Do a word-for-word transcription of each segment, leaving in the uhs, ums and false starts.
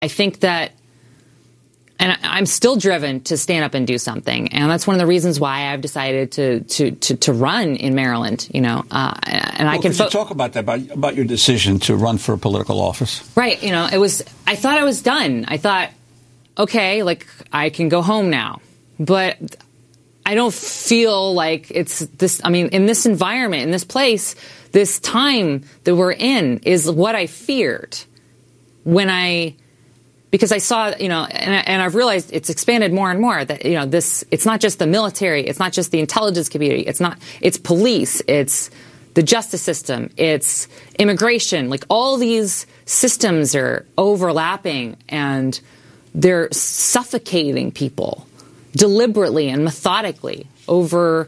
I think that, and I'm still driven to stand up and do something, and that's one of the reasons why I've decided to to to, to run in Maryland. You know, uh, and well, I can fo- you talk about that about about your decision to run for a political office. Right. You know, it was. I thought I was done. I thought, okay, like I can go home now, but I don't feel like it's this. I mean, in this environment, in this place, this time that we're in is what I feared when I. Because I saw, you know, and, and I've realized it's expanded more and more that, you know, this, it's not just the military, it's not just the intelligence community, it's not, it's police, it's the justice system, it's immigration. Like all these systems are overlapping and they're suffocating people deliberately and methodically over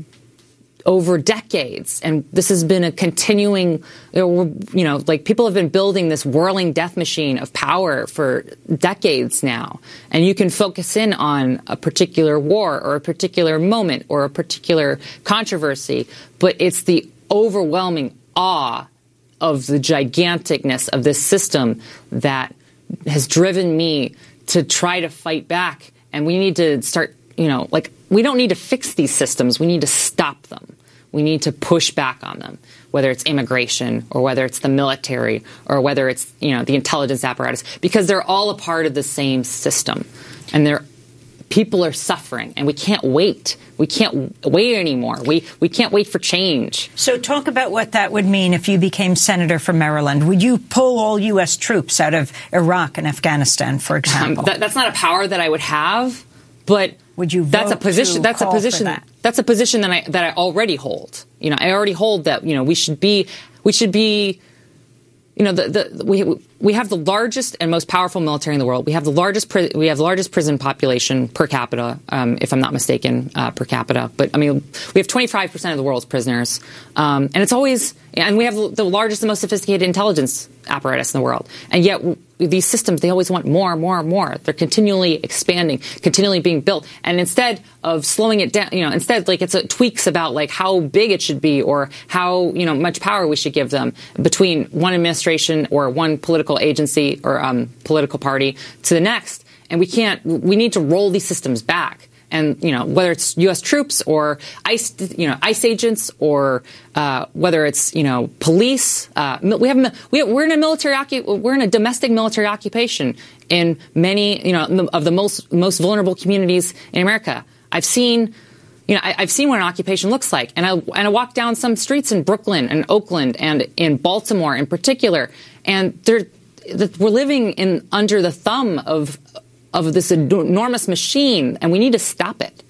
over decades. And this has been a continuing, you know, like people have been building this whirling death machine of power for decades now. And you can focus in on a particular war or a particular moment or a particular controversy, but it's the overwhelming awe of the giganticness of this system that has driven me to try to fight back. And we need to start, you know, like, we don't need to fix these systems. We need to stop them. We need to push back on them, whether it's immigration or whether it's the military or whether it's, you know, the intelligence apparatus, because they're all a part of the same system. And they're, people are suffering, and we can't wait. We can't wait anymore. We we can't wait for change. So talk about what that would mean if you became senator from Maryland. Would you pull all U S troops out of Iraq and Afghanistan, for example? Um, that, that's not a power that I would have, but would you vote that's a position. to That's a call position. for that? That's a position that I that I already hold. You know, I already hold that. You know, we should be. We should be. You know, the, the we we have the largest and most powerful military in the world. We have the largest pri- we have the largest prison population per capita, um, if I'm not mistaken, uh, per capita. But I mean, we have twenty-five percent of the world's prisoners, um, and it's always and we have the largest and most sophisticated intelligence apparatus in the world. And yet w- these systems, they always want more, more, more. They're continually expanding, continually being built. And instead of slowing it down, you know, instead, like it's a, tweaks about like how big it should be or how, you know, much power we should give them between one administration or one political agency or um, political party to the next. And we can't, we need to roll these systems back. And, you know, whether it's U S troops or ICE, you know, ICE agents or uh, whether it's, you know, police, uh, we have, we have, we're in a military, we're in a domestic military occupation in many, you know, of the most, most vulnerable communities in America. I've seen, you know, I, I've seen what an occupation looks like. And I, and I walk down some streets in Brooklyn and Oakland and in Baltimore in particular. And they're, we're living in under the thumb of, of this enormous machine, and we need to stop it.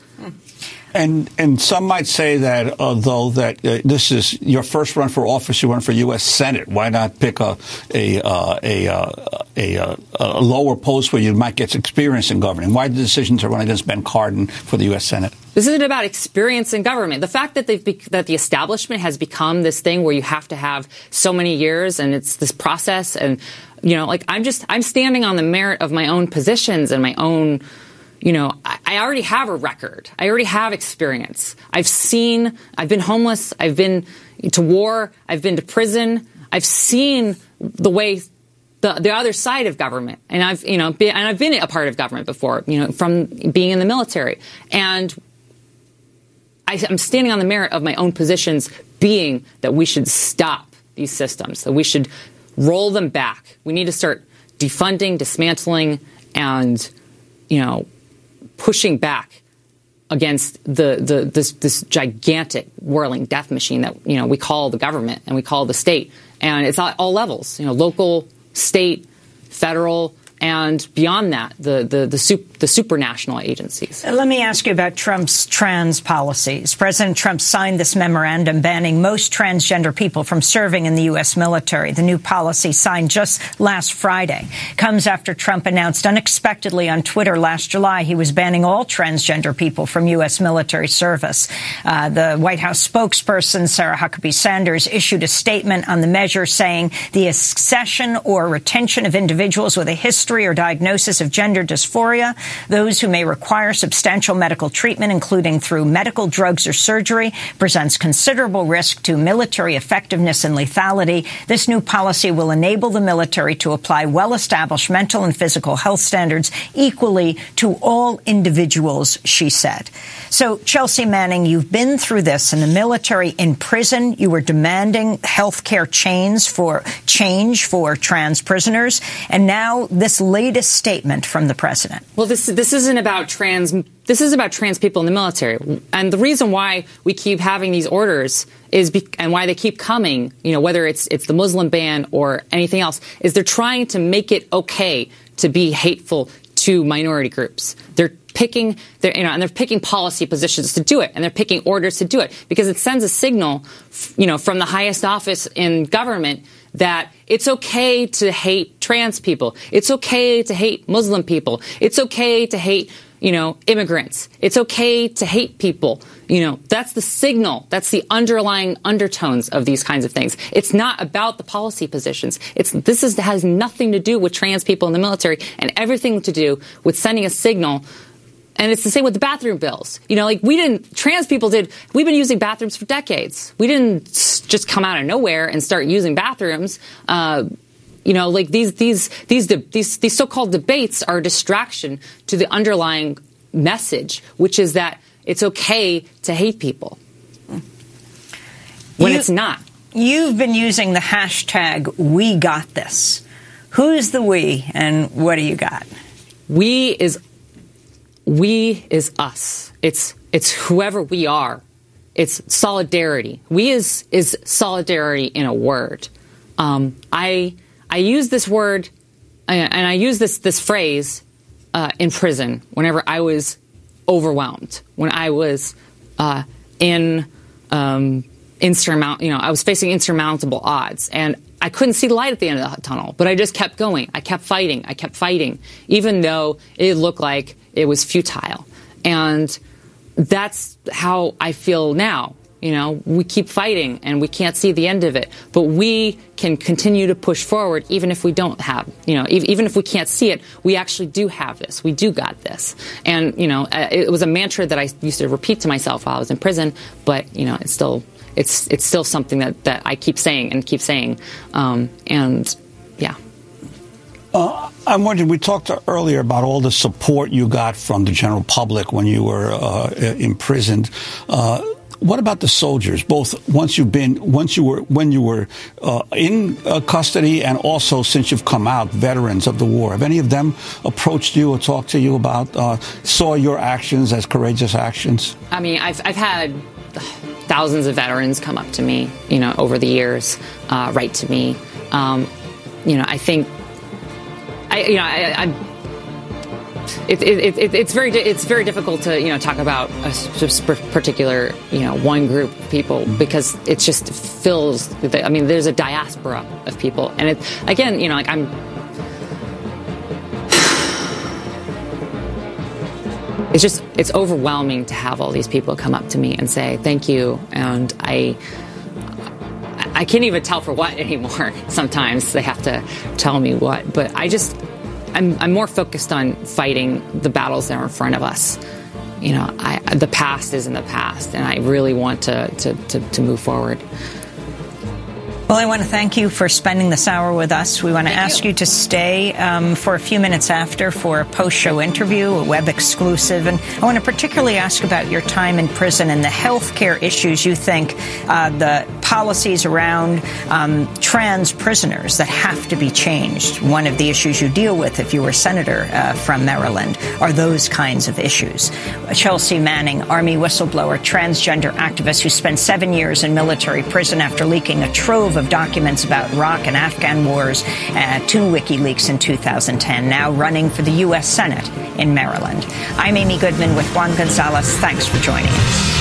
And and some might say that, uh, though, that uh, this is your first run for office, you run for U S Senate. Why not pick a a uh, a, uh, a, a a lower post where you might get experience in governing? Why the decision to run against Ben Cardin for the U S Senate? This isn't about experience in government. The fact that they've be- that the establishment has become this thing where you have to have so many years, and it's this process, and you know, like I'm just I'm standing on the merit of my own positions and my own. You know, I, I already have a record. I already have experience. I've seen, I've been homeless. I've been to war. I've been to prison. I've seen the way, the the other side of government. And I've, you know, been, and I've been a part of government before, you know, from being in the military. And I, I'm standing on the merit of my own positions, being that we should stop these systems, that we should roll them back. We need to start defunding, dismantling, and, you know, pushing back against the, the this this gigantic whirling death machine that, you know, we call the government and we call the state. And it's at all levels, you know, local, state, federal, and beyond that, the the the, sup- the supranational agencies. Let me ask you about Trump's trans policies. President Trump signed this memorandum banning most transgender people from serving in the U S military. The new policy, signed just last Friday, comes after Trump announced unexpectedly on Twitter last July he was banning all transgender people from U S military service. Uh, the White House spokesperson, Sarah Huckabee Sanders, issued a statement on the measure saying the accession or retention of individuals with a history history or diagnosis of gender dysphoria, those who may require substantial medical treatment, including through medical drugs or surgery, presents considerable risk to military effectiveness and lethality. This new policy will enable the military to apply well-established mental and physical health standards equally to all individuals, she said. So, Chelsea Manning, you've been through this in the military, in prison. You were demanding health care chains for change for trans prisoners. And now this latest statement from the president. Well, this this isn't about trans. This is about trans people in the military. And the reason why we keep having these orders is, be, and why they keep coming, you know, whether it's it's the Muslim ban or anything else, is they're trying to make it okay to be hateful to minority groups. They're picking, they're, you know, and they're picking policy positions to do it, and they're picking orders to do it because it sends a signal, you know, from the highest office in government that it's okay to hate trans people. It's okay to hate Muslim people. It's okay to hate, you know, immigrants. It's okay to hate people. You know, that's the signal. That's the underlying undertones of these kinds of things. It's not about the policy positions. It's this is has nothing to do with trans people in the military and everything to do with sending a signal. And it's the same with the bathroom bills. You know, like we didn't, trans people did, we've been using bathrooms for decades. We didn't just come out of nowhere and start using bathrooms. Uh, you know, like these, these, these, these, these so-called debates are a distraction to the underlying message, which is that it's okay to hate people when you, it's not. You've been using the hashtag We Got This. Who's the we and what do you got? We is We is us. It's it's whoever we are. It's solidarity. We is is solidarity in a word. Um, I I use this word and I use this this phrase uh, in prison whenever I was overwhelmed, when I was uh, in um, insurmount. You know, I was facing insurmountable odds, and I couldn't see the light at the end of the tunnel. But I just kept going. I kept fighting. I kept fighting, even though it looked like it was futile. And that's how I feel now. You know, we keep fighting and we can't see the end of it, but we can continue to push forward even if we don't have, you know, even if we can't see it, we actually do have this. We do got this. And, you know, it was a mantra that I used to repeat to myself while I was in prison, but, you know, it's still, it's, it's still something that, that I keep saying and keep saying. Um, and yeah. Uh, I'm wondering, we talked earlier about all the support you got from the general public when you were uh, imprisoned. Uh, what about the soldiers, both once you've been, once you were, when you were uh, in uh, custody and also since you've come out, veterans of the war? Have any of them approached you or talked to you about, uh, saw your actions as courageous actions? I mean, I've, I've had thousands of veterans come up to me, you know, over the years, uh, write to me. Um, you know, I think I, you know, I, I'm. It, it, it, it's very it's very difficult to, you know, talk about a particular, you know, one group of people because it just fills. The, I mean, there's a diaspora of people, and it again, you know, like I'm. It's just it's overwhelming to have all these people come up to me and say thank you, and I. I can't even tell for what anymore. Sometimes they have to tell me what, but I just, I'm, I'm more focused on fighting the battles that are in front of us. You know, I, the past is in the past, and I really want to, to, to, to move forward. Well, I want to thank you for spending this hour with us. We want to Thank ask you. you to stay um, for a few minutes after for a post-show interview, a web exclusive. And I want to particularly ask about your time in prison and the health care issues you think, uh, the policies around um, trans prisoners that have to be changed. One of the issues you deal with if you were senator uh, from Maryland are those kinds of issues. Chelsea Manning, Army whistleblower, transgender activist who spent seven years in military prison after leaking a trove of documents about Iraq and Afghan wars uh, to WikiLeaks in two thousand ten, now running for the U S Senate in Maryland. I'm Amy Goodman with Juan Gonzalez. Thanks for joining us.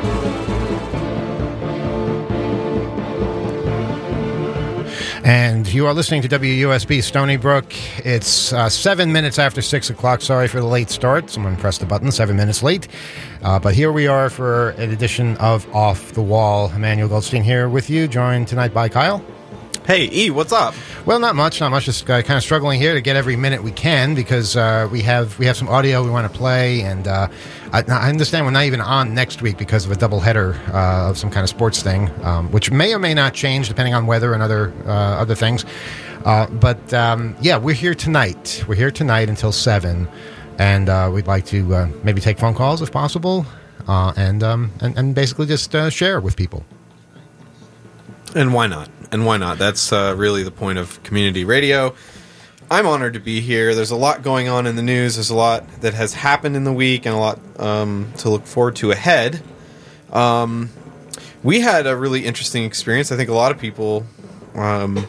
And You are listening to W U S B Stony Brook. It's uh, seven minutes after six o'clock. Sorry for the late start. Someone pressed the button, seven minutes late. Uh, but here we are for an edition of Off the Wall. Emmanuel Goldstein here with you, joined tonight by Kyle. Hey, E, what's up? Well, not much, not much. Just uh, kind of struggling here to get every minute we can because uh, we have we have some audio we want to play, and uh, I, I understand we're not even on next week because of a doubleheader uh, of some kind of sports thing, um, which may or may not change depending on weather and other uh, other things. Uh, but um, yeah, we're here tonight. We're here tonight until seven, and uh, we'd like to uh, maybe take phone calls if possible, uh, and, um, and and basically just uh, share with people. And why not? And why not? That's uh, really the point of community radio. I'm honored to be here. There's a lot going on in the news. There's a lot that has happened in the week and a lot um, to look forward to ahead. Um, we had a really interesting experience. I think a lot of people um,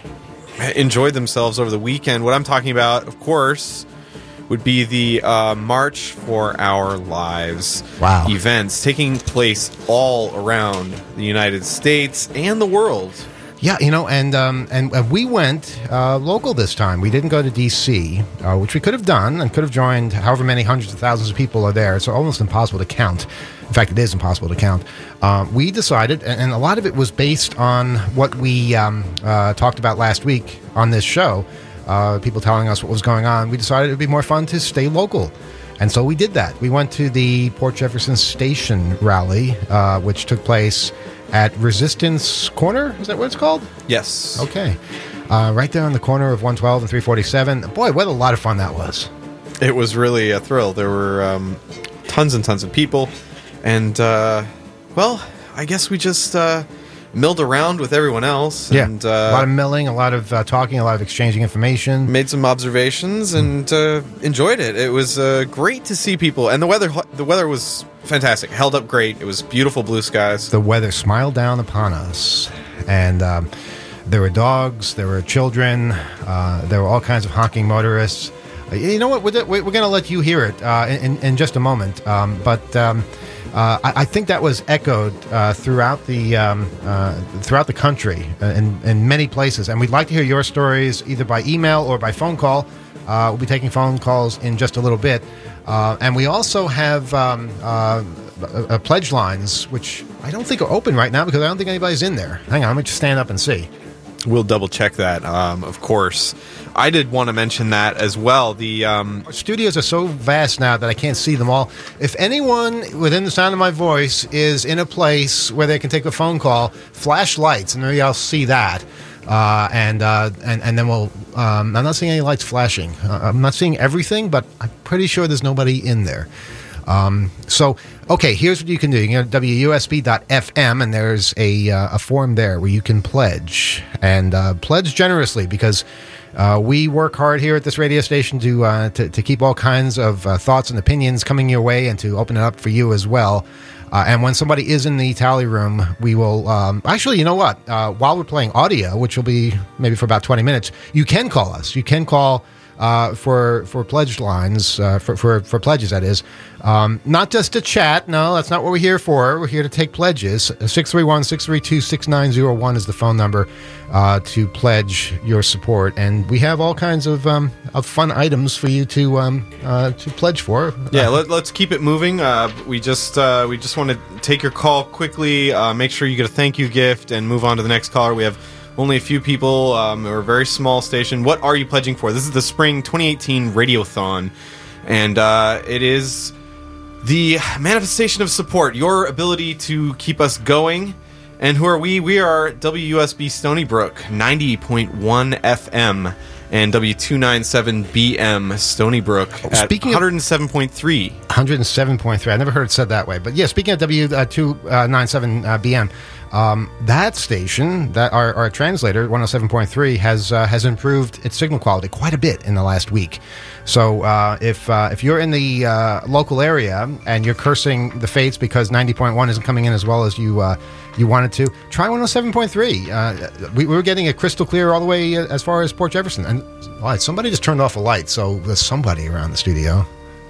enjoyed themselves over the weekend. What I'm talking about, of course, would be the uh, March for Our Lives wow. events taking place all around the United States and the world. Yeah, you know, and um, and uh, we went uh, local this time. We didn't go to D C, uh, which we could have done and could have joined however many hundreds of thousands of people are there. It's almost impossible to count. In fact, it is impossible to count. Uh, we decided, and, and a lot of it was based on what we um, uh, talked about last week on this show, uh, people telling us what was going on. We decided it would be more fun to stay local. And so we did that. We went to the Port Jefferson Station rally, uh, which took place at Resistance Corner. Is that what it's called? Yes. Okay. Uh, right there on the corner of one twelve and three forty-seven. Boy, what a lot of fun that was. It was really a thrill. There were um, tons and tons of people. And, uh, well, I guess we just uh, milled around with everyone else. Yeah. And, uh, a lot of milling, a lot of uh, talking, a lot of exchanging information. Made some observations and uh, enjoyed it. It was uh, great to see people. And the weather, the weather was fantastic. Held up great. It was beautiful blue skies. The weather smiled down upon us. And um, there were dogs, there were children, uh, there were all kinds of honking motorists. Uh, you know what? We're, we're going to let you hear it uh, in, in just a moment. Um, but um, uh, I, I think that was echoed uh, throughout the um, uh, throughout the country uh, in, in many places. And we'd like to hear your stories either by email or by phone call. Uh, we'll be taking phone calls in just a little bit. Uh, and we also have um, uh, uh, pledge lines, which I don't think are open right now because I don't think anybody's in there. Hang on, let me just stand up and see. We'll double check that, um, of course. I did want to mention that as well. The um, Our studios are so vast now that I can't see them all. If anyone within the sound of my voice is in a place where they can take a phone call, flash lights, and maybe I'll see that. Uh, and, uh, and and then we'll. Um, I'm not seeing any lights flashing. Uh, I'm not seeing everything, but I'm pretty sure there's nobody in there. Um, so, okay, here's what you can do. You can go to W U S B dot F M, and there's a uh, a form there where you can pledge and uh, pledge generously because uh, we work hard here at this radio station to uh, to, to keep all kinds of uh, thoughts and opinions coming your way and to open it up for you as well. Uh, and when somebody is in the tally room, we will... Um, actually, you know what? Uh, while we're playing audio, which will be maybe for about twenty minutes, you can call us. You can call uh, for for pledge lines, uh, for, for, for pledges, that is. Um, not just to chat. No, that's not what we're here for. We're here to take pledges. six three one, six three two, six nine zero one is the phone number uh, to pledge your support. And we have all kinds of um, of fun items for you to um, uh, to pledge for. Yeah, uh, let, let's keep it moving. Uh, we just uh, we just want to take your call quickly, uh, make sure you get a thank you gift, and move on to the next caller. We have only a few people. Um, we're a very small station. What are you pledging for? This is the Spring twenty eighteen Radiothon, and uh, it is the manifestation of support, your ability to keep us going. And who are we? We are W U S B Stony Brook, ninety point one F M, and W two ninety-seven B M Stony Brook at Speaking one oh seven point three. one oh seven point three. I never heard it said that way. But yeah, speaking of W two ninety-seven B M, um, that station, that our, our translator, one oh seven point three, has uh, has improved its signal quality quite a bit in the last week. So uh, if uh, if you're in the uh, local area and you're cursing the fates because ninety point one isn't coming in as well as you uh, you wanted to, try one oh seven point three. Uh, we, we were getting it crystal clear all the way as far as Port Jefferson. And well, somebody just turned off a light, so there's somebody around the studio.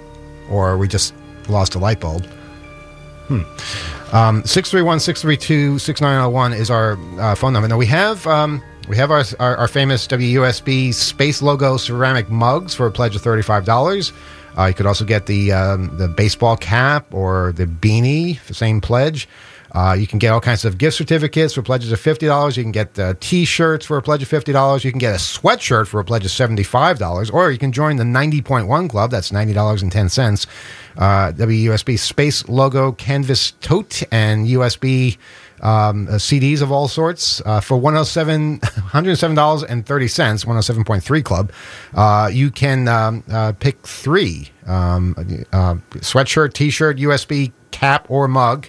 Or we just lost a light bulb. Hmm. Um, six three one, six three two, six nine zero one is our uh, phone number. Now, we have um, We have our, our, our famous W U S B space logo ceramic mugs for a pledge of thirty-five dollars. Uh, you could also get the um, the baseball cap or the beanie for the same pledge. Uh, you can get all kinds of gift certificates for pledges of fifty dollars. You can get uh, T-shirts for a pledge of fifty dollars. You can get a sweatshirt for a pledge of seventy-five dollars. Or you can join the ninety point one Club. That's ninety dollars and ten cents. Uh, W U S B Space Logo Canvas Tote and U S B um, uh, C Ds of all sorts uh, for one hundred seven dollars and thirty cents, one oh seven point three Club. Uh, you can um, uh, pick three, um, uh, sweatshirt, T-shirt, U S B cap, or mug.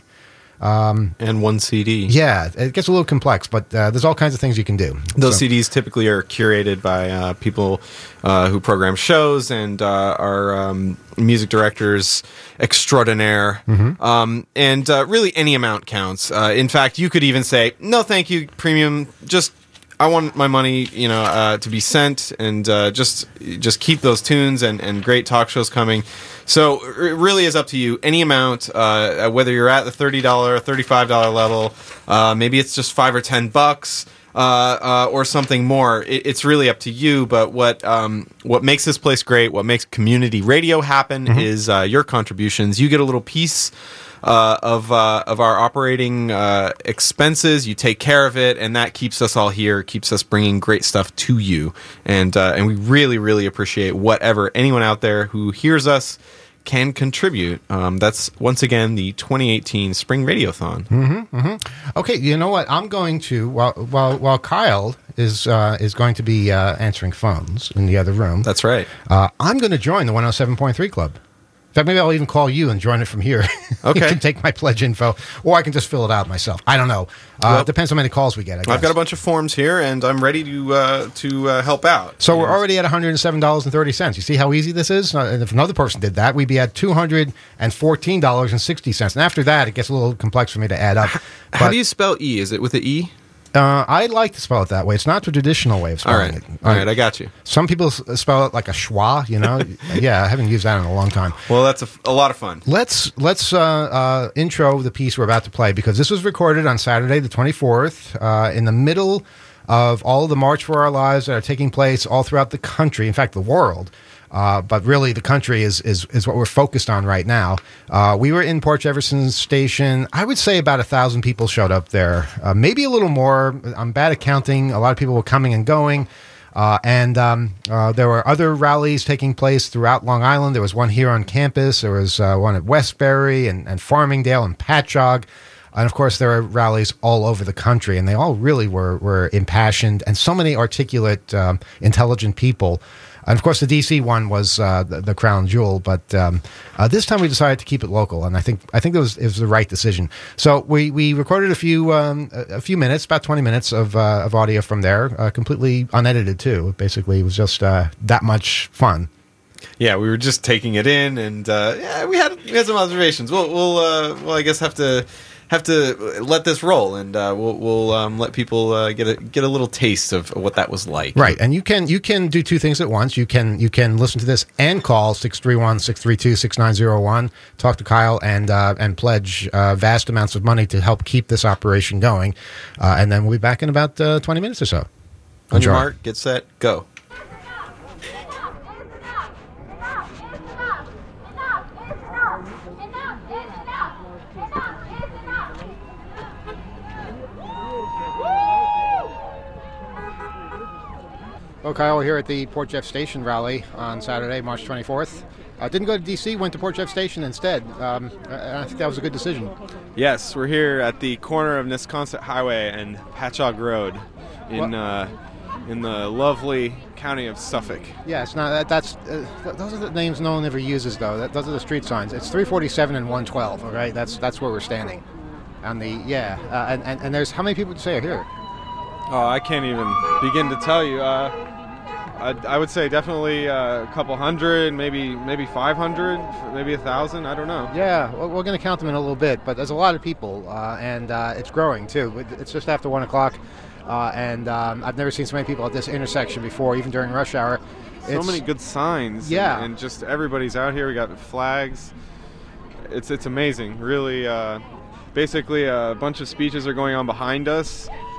Um, and one C D. Yeah, it gets a little complex, but uh, there's all kinds of things you can do. Those so. C Ds typically are curated by uh, people uh, who program shows and uh, are um, music directors extraordinaire. Mm-hmm. Um, and uh, really any amount counts. Uh, in fact, you could even say, no, thank you, premium, just I want my money, you know, uh, to be sent, and uh, just just keep those tunes and, and great talk shows coming. So it really is up to you. Any amount, uh, whether you're at the thirty dollars, thirty-five dollars level, uh, maybe it's just five or ten bucks, uh, uh, or something more. It, it's really up to you. But what um, what makes this place great, what makes community radio happen, mm-hmm. is uh, your contributions. You get a little piece Uh, of uh, of our operating uh, expenses. You take care of it, and that keeps us all here, keeps us bringing great stuff to you, and uh, and we really, really appreciate whatever anyone out there who hears us can contribute. Um, that's once again the twenty eighteen Spring Radiothon. Mm-hmm, mm-hmm. Okay, you know what? I'm going to while while while Kyle is uh, is going to be uh, answering phones in the other room. That's right. Uh, I'm going to join the one oh seven point three Club. In fact, maybe I'll even call you and join it from here. Okay. You can take my pledge info, or I can just fill it out myself. I don't know. Uh, well, it depends how many calls we get, I guess. I've got a bunch of forms here, and I'm ready to uh, to uh, help out. So we're already at one hundred seven dollars and thirty cents. You see how easy this is? And if another person did that, we'd be at two hundred fourteen dollars and sixty cents. And after that, it gets a little complex for me to add up. How but, do you spell E? Is it with an E? Uh, I like to spell it that way. It's not the traditional way of spelling All right. it. All right, I got you. Some people spell it like a schwa, you know? Yeah, I haven't used that in a long time. Well, that's a, a lot of fun. Let's let's uh, uh, intro the piece we're about to play, because this was recorded on Saturday the twenty-fourth uh, in the middle of all of the March for Our Lives that are taking place all throughout the country, in fact, the world. Uh, but really, the country is, is is what we're focused on right now. Uh, we were in Port Jefferson Station. I would say about a thousand people showed up there, uh, maybe a little more. I'm bad at counting. A lot of people were coming and going. Uh, and um, uh, there were other rallies taking place throughout Long Island. There was one here on campus. There was uh, one at Westbury and, and Farmingdale and Patchogue. And, of course, there are rallies all over the country. And they all really were, were impassioned. And so many articulate, um, intelligent people. And, of course, the D C one was uh, the, the crown jewel, but um, uh, this time we decided to keep it local, and I think I think it was it was the right decision. So we, we recorded a few um, a few minutes, about twenty minutes of uh, of audio from there, uh, completely unedited too. Basically, it was just uh, that much fun. Yeah, we were just taking it in, and uh, yeah, we had we had some observations. We'll we'll uh, well, I guess have to. have to let this roll, and uh, we'll, we'll um, let people uh, get a get a little taste of what that was like. Right, and you can you can do two things at once. You can you can listen to this and call six three one, six three two, six nine zero one, talk to Kyle, and uh, and pledge uh, vast amounts of money to help keep this operation going. Uh, and then we'll be back in about uh, twenty minutes or so. On your mark, get set, go. Well, Kyle, we're here at the Port Jeff Station rally on Saturday, March twenty-fourth. Uh, didn't go to D C, went to Port Jeff Station instead. Um, I think that was a good decision. Yes, we're here at the corner of Nesconset Highway and Patchogue Road in uh, in the lovely county of Suffolk. Yeah, it's not that. That's uh, th- those are the names no one ever uses, though. That, those are the street signs. It's three forty-seven and one twelve. All right, that's that's where we're standing. On the yeah, uh, and, and and there's how many people would you say are here? Oh, I can't even begin to tell you. Uh, I, I would say definitely uh, a couple hundred, maybe maybe five hundred, maybe a thousand. I don't know. Yeah, well, we're going to count them in a little bit, but there's a lot of people, uh, and uh, it's growing too. It's just after one o'clock, uh, and um, I've never seen so many people at this intersection before, even during rush hour. So It's, many good signs. Yeah, and, and just everybody's out here. We got flags. It's it's amazing, really. Uh, basically, a bunch of speeches are going on behind us.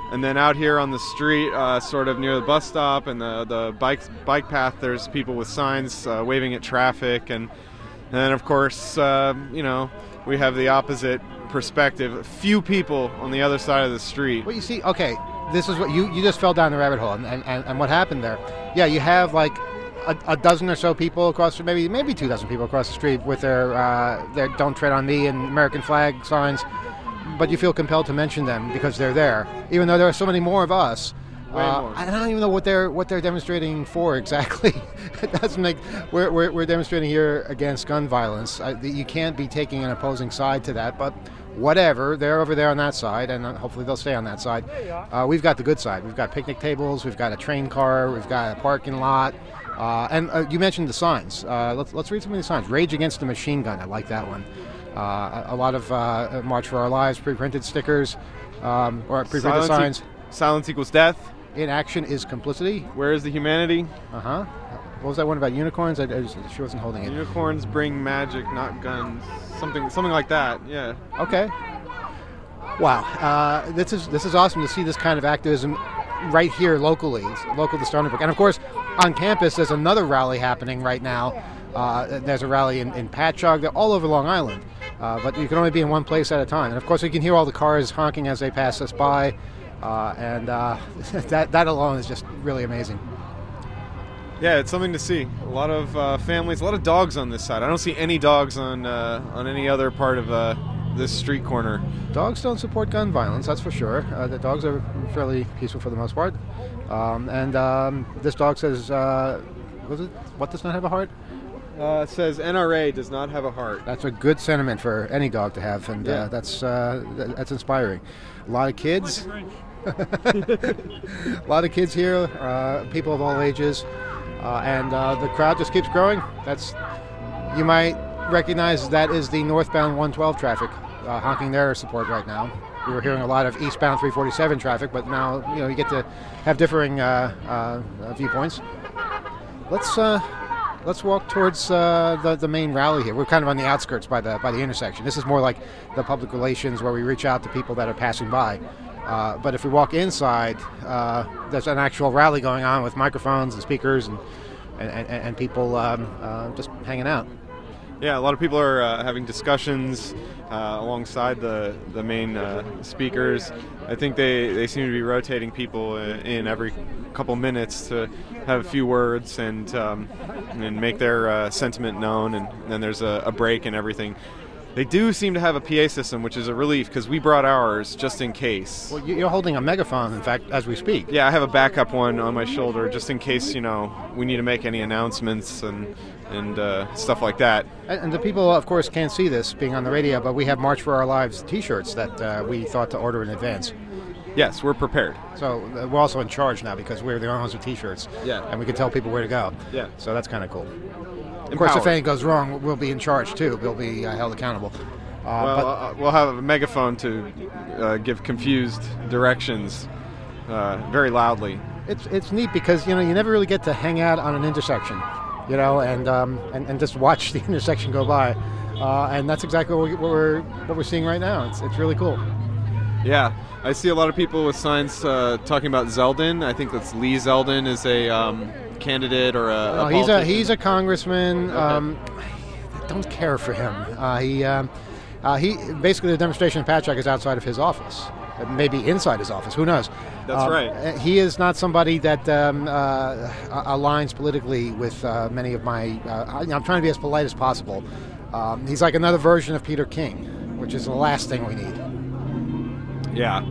And then out here on the street, uh, sort of near the bus stop and the, the bike bike path, there's people with signs uh, waving at traffic. And, and then, of course, uh, you know, we have the opposite perspective. Few people on the other side of the street. Well, you see, okay, this is what you, you just fell down the rabbit hole. And, and, and what happened there? Yeah, you have like a, a dozen or so people across, maybe maybe two dozen people across the street with their, uh, their Don't Tread on Me and American flag signs. But you feel compelled to mention them because they're there, even though there are so many more of us. Way uh, more. I don't even know what they're what they're demonstrating for exactly. It doesn't make. We're, we're we're demonstrating here against gun violence. I, you can't be taking an opposing side to that, but whatever. They're over there on that side, and hopefully they'll stay on that side. Uh, we've got the good side. We've got picnic tables. We've got a train car. We've got a parking lot. Uh, and uh, you mentioned the signs. Uh, let's let's read some of the signs. Rage Against the Machine Gun. I like that one. Uh, a lot of uh, March for Our Lives pre-printed stickers um, or pre-printed Silence signs. E- silence equals death. Inaction is complicity. Where is the humanity? Uh-huh. What was that one about unicorns? I, I just, she wasn't holding it. Unicorns bring magic, not guns. Something something like that, yeah. Okay. Wow. Uh, this is this is awesome to see this kind of activism right here locally, local to Stony Brook. And, of course, on campus there's another rally happening right now. Uh, there's a rally in, in Patchogue. They're all over Long Island. Uh, but you can only be in one place at a time. And, of course, we can hear all the cars honking as they pass us by. Uh, and uh, that that alone is just really amazing. Yeah, it's something to see. A lot of uh, families, a lot of dogs on this side. I don't see any dogs on uh, on any other part of uh, this street corner. Dogs don't support gun violence, that's for sure. Uh, the dogs are fairly peaceful for the most part. Um, and um, this dog says, uh, was it, what does not have a heart? Uh, it says N R A does not have a heart. That's a good sentiment for any dog to have, and Yeah. uh, that's uh, th- that's inspiring. A lot of kids, a lot of kids here, uh, people of all ages, uh, and uh, the crowd just keeps growing. That's you might recognize that is the northbound one twelve traffic uh, honking their support right now. We were hearing a lot of eastbound three forty-seven traffic, but now you know you get to have differing uh, uh, viewpoints. Let's. Uh, Let's walk towards uh, the the main rally here. We're kind of on the outskirts by the by the intersection. This is more like the public relations where we reach out to people that are passing by. Uh, but if we walk inside, uh, there's an actual rally going on with microphones and speakers and and, and, and people um, uh, just hanging out. Yeah, a lot of people are uh, having discussions uh, alongside the the main uh, speakers. I think they, they seem to be rotating people in every couple minutes to have a few words and um, and make their uh, sentiment known, and then there's a, a break and everything. They do seem to have a P A system, which is a relief because we brought ours just in case. Well, you're holding a megaphone, in fact, as we speak. Yeah, I have a backup one on my shoulder just in case, you know, we need to make any announcements and and uh, stuff like that. And, and the people, of course, can't see this being on the radio, but we have March for Our Lives T-shirts that uh, we thought to order in advance. Yes, we're prepared. So uh, we're also in charge now because we're the owners of T-shirts. Yeah. And we can tell people where to go. Yeah. So that's kind of cool. Of course, if anything goes wrong, we'll be in charge too. We'll be uh, held accountable. Uh, Well, but, uh, we'll have a megaphone to uh, give confused directions uh, very loudly. it's it's neat because you know you never really get to hang out on an intersection, you know, and um, and, and just watch the intersection go by, uh, and that's exactly what, we, what we're what we're seeing right now. It's it's really cool. Yeah, I see a lot of people with signs uh, talking about Zeldin. I think that's Lee Zeldin is a um, candidate or a, a No, he's a politician. he's a congressman. Okay. Um, I don't care for him. Uh, he um, uh, he basically the demonstration in Patchogue is outside of his office. Uh, Maybe inside his office. Who knows? That's Um, right. uh, He is not somebody that um, uh, aligns politically with uh, many of my. Uh, I, I'm trying to be as polite as possible. Um, he's like another version of Peter King, which is the last thing we need. Yeah,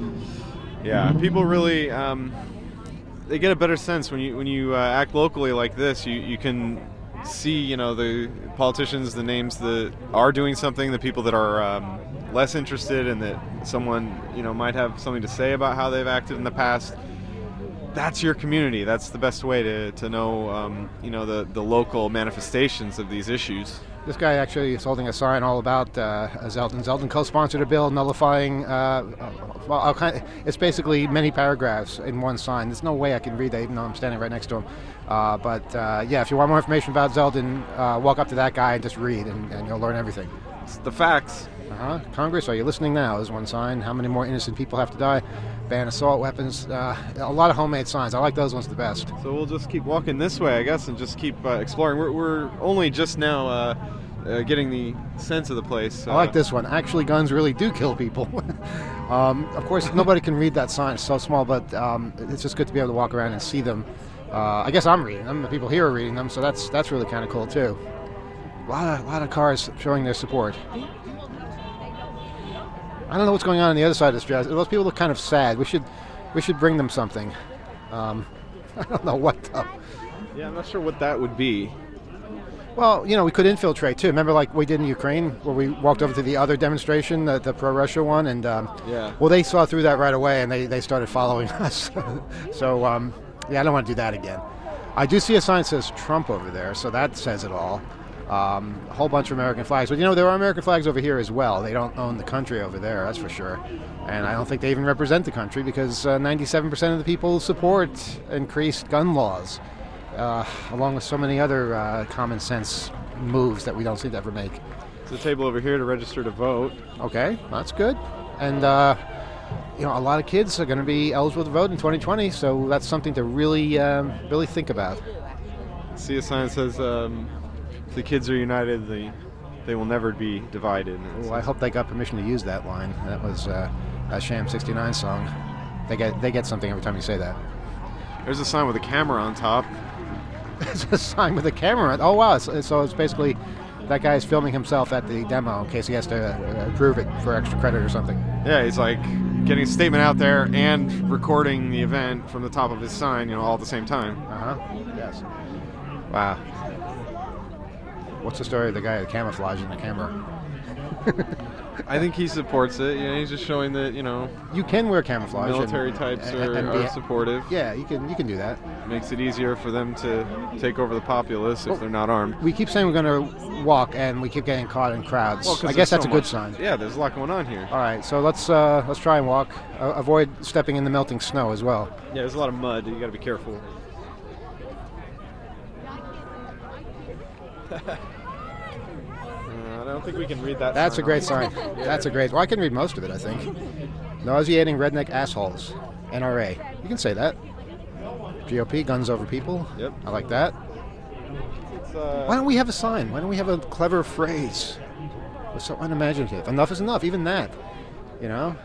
yeah. People really um, they get a better sense when you when you uh, act locally like this. You you can see you know the politicians, the names that are doing something, the people that are um, less interested, and that someone you know might have something to say about how they've acted in the past. That's your community. That's the best way to to know um, you know the the local manifestations of these issues. This guy actually is holding a sign all about uh, Zeldin. Zeldin co-sponsored a bill nullifying. Uh, well, I'll kind of, it's basically many paragraphs in one sign. There's no way I can read that, even though I'm standing right next to him. Uh, but uh, yeah, if you want more information about Zeldin, uh, walk up to that guy and just read, and, and you'll learn everything. It's the facts. Uh-huh. Congress, are you listening now? Is one sign. How many more innocent people have to die? Ban assault weapons. Uh, a lot of homemade signs. I like those ones the best. So we'll just keep walking this way, I guess, and just keep uh, exploring. We're, we're only just now uh, uh, getting the sense of the place. Uh, I like this one. Actually, guns really do kill people. um, of course, nobody can read that sign. It's so small, but um, it's just good to be able to walk around and see them. Uh, I guess I'm reading them. The people here are reading them, so that's that's really kind of cool too. A lot of, lot of cars showing their support. I don't know what's going on on the other side of the street. Those people look kind of sad. We should, we should bring them something. Um, I don't know what though. Yeah, I'm not sure what that would be. Well, you know, we could infiltrate too. Remember, like we did in Ukraine, where we walked over to the other demonstration, the, the pro-Russia one, and um, yeah. Well, they saw through that right away, and they, they started following us. so, um, yeah, I don't want to do that again. I do see a sign that says Trump over there, so that says it all. Um, a whole bunch of American flags. But, you know, there are American flags over here as well. They don't own the country over there, that's for sure. And I don't think they even represent the country because uh, ninety-seven percent of the people support increased gun laws, uh, along with so many other uh, common sense moves that we don't seem to ever make. There's a table over here to register to vote. Okay, that's good. And, uh, you know, a lot of kids are going to be eligible to vote in twenty twenty, so that's something to really, um, really think about. See a sign that says... Um, the kids are united, they, they will never be divided. Well, I hope they got permission to use that line. That was uh, a Sham sixty-nine song. They get they get something every time you say that. There's a sign with a camera on top. There's a sign with a camera. Oh, wow. So, so it's basically that guy is filming himself at the demo in case he has to uh, approve it for extra credit or something. Yeah, he's like getting a statement out there and recording the event from the top of his sign, you know, all at the same time. Uh-huh. Yes. Wow. What's the story of the guy that camouflaging the camera? I think he supports it. You know, he's just showing that, you know, you can wear camouflage. Military and, types and, are, and are be, supportive. Yeah, you can you can do that. Makes it easier for them to take over the populace if well, they're not armed. We keep saying we're going to walk, and we keep getting caught in crowds. Well, I guess that's so a good much, sign. Yeah, there's a lot going on here. All right, so let's uh, let's try and walk. Uh, avoid stepping in the melting snow as well. Yeah, there's a lot of mud. You got to be careful. I don't think we can read that. That's sign. a great sign. Yeah. That's a great. Well, I can read most of it, I think. Nauseating redneck assholes. N R A. You can say that. G O P, guns over people. Yep. I like that. It's, uh, Why don't we have a sign? Why don't we have a clever phrase? It's so unimaginative. Enough is enough. Even that. You know.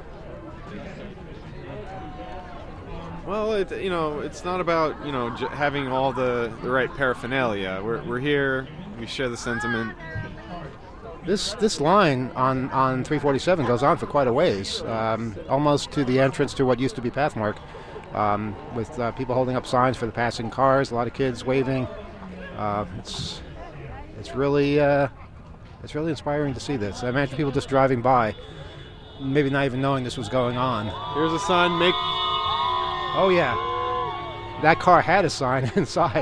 Well, it, you know, it's not about, you know, j- having all the, the right paraphernalia. We're we're here. We share the sentiment. This this line on, on three forty-seven goes on for quite a ways, um, almost to the entrance to what used to be Pathmark, um, with uh, people holding up signs for the passing cars, a lot of kids waving. Uh, it's it's really uh, it's really inspiring to see this. I imagine people just driving by, maybe not even knowing this was going on. Here's a sign. Make. Oh yeah, that car had a sign inside.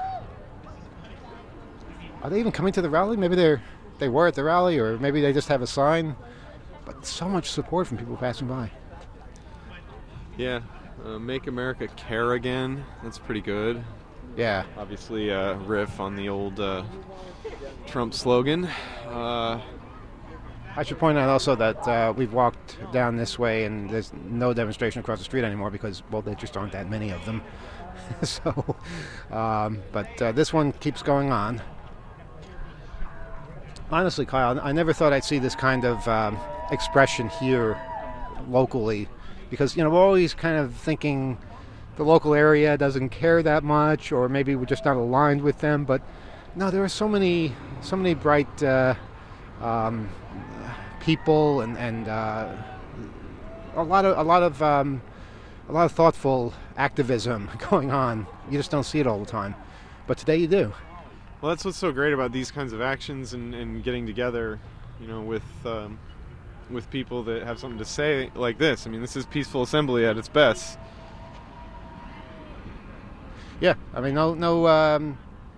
Are they even coming to the rally? Maybe they're. They were at the rally, or maybe they just have a sign. But so much support from people passing by. Yeah, uh, Make America Care Again. That's pretty good. Yeah. Obviously, a uh, riff on the old uh, Trump slogan. Uh, I should point out also that uh, we've walked down this way, and there's no demonstration across the street anymore because, well, there just aren't that many of them. so, um, but uh, this one keeps going on. Honestly, Kyle, I never thought I'd see this kind of um, expression here locally because, you know, we're always kind of thinking the local area doesn't care that much or maybe we're just not aligned with them. But, no, there are so many so many bright uh, um, people and, and uh, a lot of, a lot of, um, a lot of thoughtful activism going on. You just don't see it all the time. But today you do. Well, that's what's so great about these kinds of actions and, and getting together, you know, with um, with people that have something to say like this. I mean, this is peaceful assembly at its best. Yeah, I mean, no, no, um,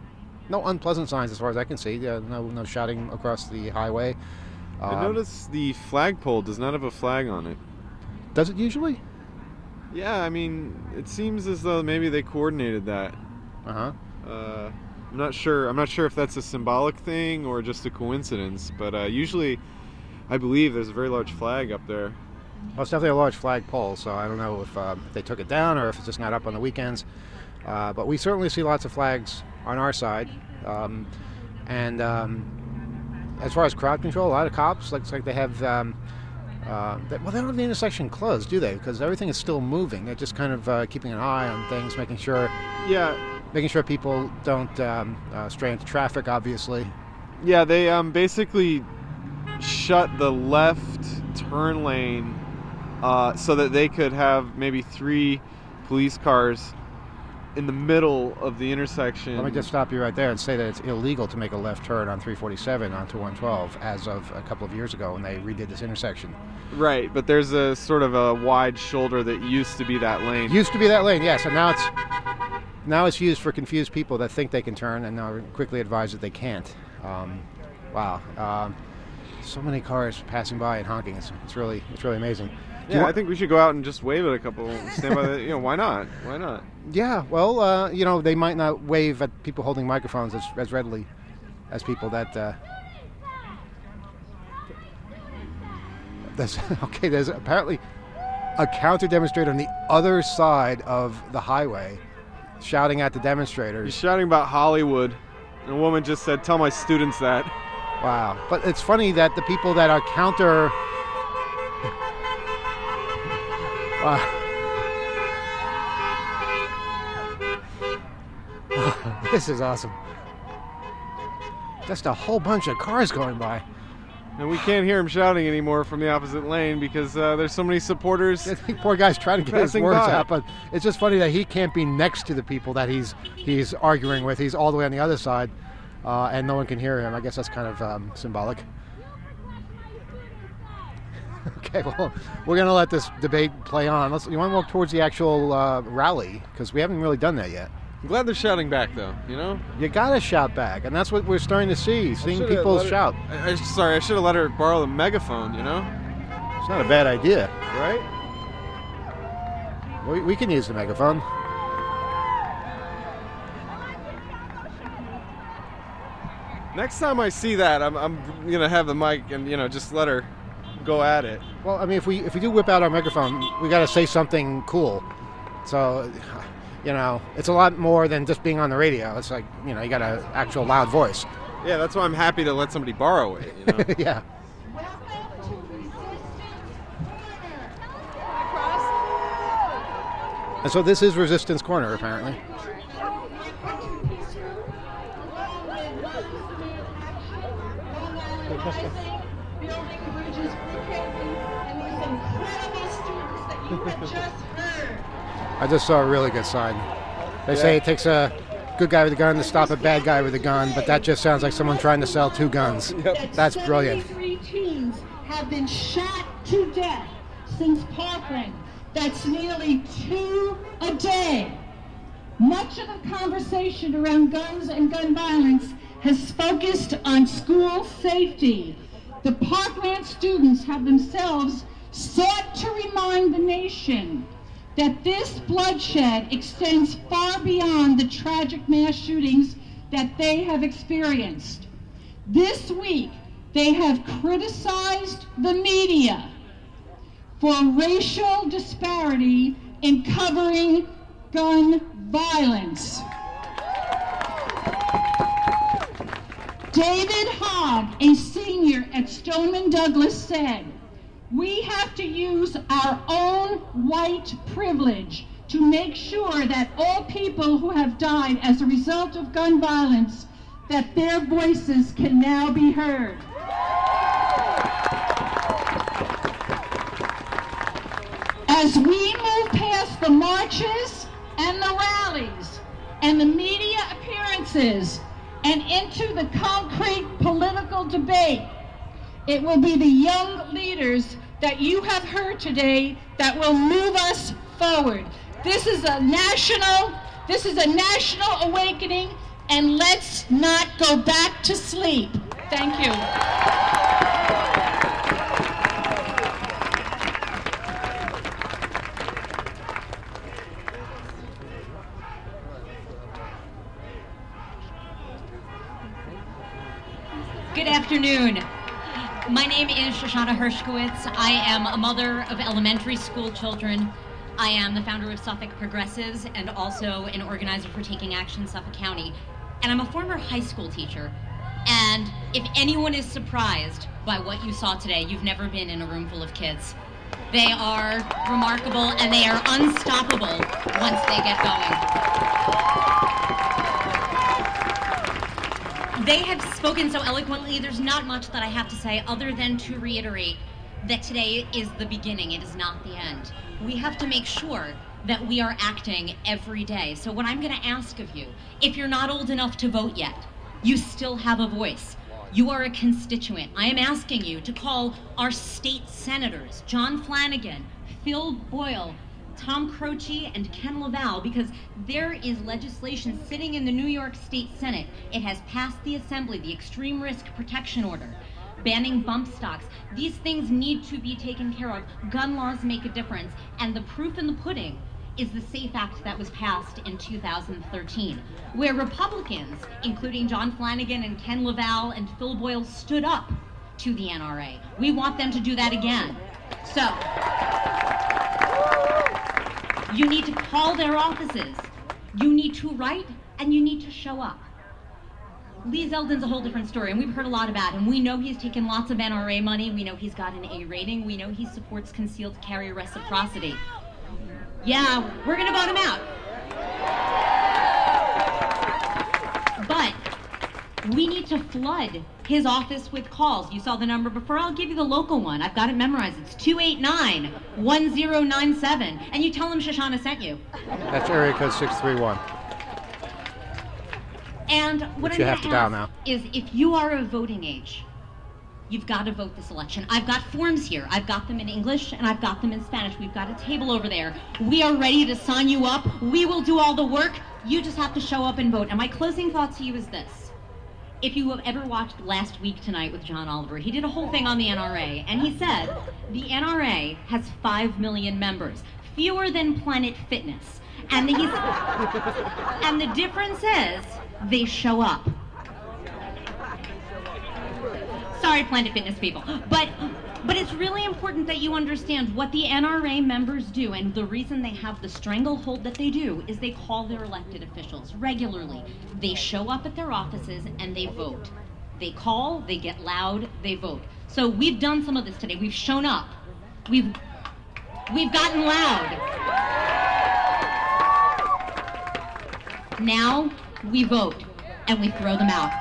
no unpleasant signs as far as I can see. Uh, no, no shouting across the highway. I Um, noticed the flagpole does not have a flag on it. Does it usually? Yeah, I mean, it seems as though maybe they coordinated that. Uh-huh. Uh, I'm not sure. I'm not sure if that's a symbolic thing or just a coincidence. But uh, usually, I believe there's a very large flag up there. Well, it's definitely a large flagpole, so I don't know if, um, if they took it down or if it's just not up on the weekends. Uh, but we certainly see lots of flags on our side. Um, and um, as far as crowd control, a lot of cops, looks like they have... Um, uh, they, well, they don't have the intersection closed, do they? Because everything is still moving. They're just kind of uh, keeping an eye on things, making sure... Yeah. Making sure people don't um, uh, stray into traffic, obviously. Yeah, they um, basically shut the left turn lane uh, so that they could have maybe three police cars in the middle of the intersection. Let me just stop you right there and say that it's illegal to make a left turn on three forty-seven onto one twelve as of a couple of years ago when they redid this intersection. Right, but there's a sort of a wide shoulder that used to be that lane. Used to be that lane, yes, and now it's now it's used for confused people that think they can turn and now are quickly advised that they can't. Um, wow, um, so many cars passing by and honking. It's, it's really it's really amazing. Yeah, I think we should go out and just wave at a couple. Stand by the, you know, why not? Why not? Yeah, well, uh, you know, they might not wave at people holding microphones as, as readily as people that. Uh, that's okay. There's apparently a counter demonstrator on the other side of the highway, shouting at the demonstrators. He's shouting about Hollywood, and a woman just said, "Tell my students that." Wow, but it's funny that the people that are counter. Wow. This is awesome. Just a whole bunch of cars going by. And we can't hear him shouting anymore from the opposite lane because uh, there's so many supporters. I think poor guy's trying to get his Passing words by. out, but it's just funny that he can't be next to the people that he's he's arguing with. He's all the way on the other side, uh, and no one can hear him. I guess that's kind of um, symbolic. Okay, well, we're going to let this debate play on. Let's, you want to walk towards the actual uh, rally, because we haven't really done that yet. I'm glad they're shouting back, though, you know? You got to shout back, and that's what we're starting to see, seeing should've people let her- shout. I, I, sorry, I should have let her borrow the megaphone, you know? It's not a bad idea. Right? We, we can use the megaphone. Next time I see that, I'm, I'm going to have the mic and, you know, just let her go at it. Well, I mean, if we if we do whip out our megaphone, we got to say something cool. So, you know, it's a lot more than just being on the radio. It's like, you know, you got an actual loud voice. Yeah, that's why I'm happy to let somebody borrow it, you know? Yeah. And so this is Resistance Corner, apparently. I just saw a really good sign. They say it takes a good guy with a gun to stop a bad guy with a gun, but that just sounds like someone trying to sell two guns. Yep. That's brilliant. seventy-three teens have been shot to death since Parkland. That's nearly two a day. Much of the conversation around guns and gun violence has focused on school safety. The Parkland students have themselves sought to remind the nation that this bloodshed extends far beyond the tragic mass shootings that they have experienced. This week, they have criticized the media for racial disparity in covering gun violence. David Hogg, a senior at Stoneman Douglas, said, "We have to use our own white privilege to make sure that all people who have died as a result of gun violence, that their voices can now be heard." As we move past the marches and the rallies and the media appearances and into the concrete political debate, it will be the young leaders that you have heard today that will move us forward. This is a national, this is a national awakening, and let's not go back to sleep. Thank you. Good afternoon. My name is Shoshana Hershkowitz. I am a mother of elementary school children. I am the founder of Suffolk Progressives and also an organizer for Taking Action Suffolk County. And I'm a former high school teacher. And if anyone is surprised by what you saw today, you've never been in a room full of kids. They are remarkable and they are unstoppable once they get going. They have spoken so eloquently, there's not much that I have to say other than to reiterate that today is the beginning, it is not the end. We have to make sure that we are acting every day. So what I'm going to ask of you, if you're not old enough to vote yet, you still have a voice. You are a constituent. I am asking you to call our state senators, John Flanagan, Phil Boyle, Tom Croce, and Ken LaValle, because there is legislation sitting in the New York State Senate. It has passed the Assembly, the Extreme Risk Protection Order, banning bump stocks. These things need to be taken care of. Gun laws make a difference, and the proof in the pudding is the SAFE Act that was passed in two thousand thirteen, where Republicans, including John Flanagan and Ken LaValle and Phil Boyle, stood up to the N R A. We want them to do that again. So, you need to call their offices. You need to write, and you need to show up. Lee Zeldin's a whole different story, and we've heard a lot about him. We know he's taken lots of N R A money. We know he's got an A rating. We know he supports concealed carry reciprocity. Yeah, we're going to vote him out. But we need to flood his office with calls. You saw the number before. I'll give you the local one. I've got it memorized. It's two eight nine, one zero nine seven. And you tell him Shoshana sent you. That's area code six three one. And what Which I'm you going have to to dial ask now. is if you are of voting age, you've got to vote this election. I've got forms here. I've got them in English and I've got them in Spanish. We've got a table over there. We are ready to sign you up. We will do all the work. You just have to show up and vote. And my closing thought to you is this. If you have ever watched Last Week Tonight with John Oliver, he did a whole thing on the N R A, and he said the N R A has five million members, fewer than Planet Fitness. And the, he's, and the difference is they show up. Sorry, Planet Fitness people. But but it's really important that you understand what the N R A members do, and the reason they have the stranglehold that they do is they call their elected officials regularly. They show up at their offices and they vote. They call, they get loud, they vote. So we've done some of this today. We've shown up. We've we've gotten loud. Now we vote and we throw them out.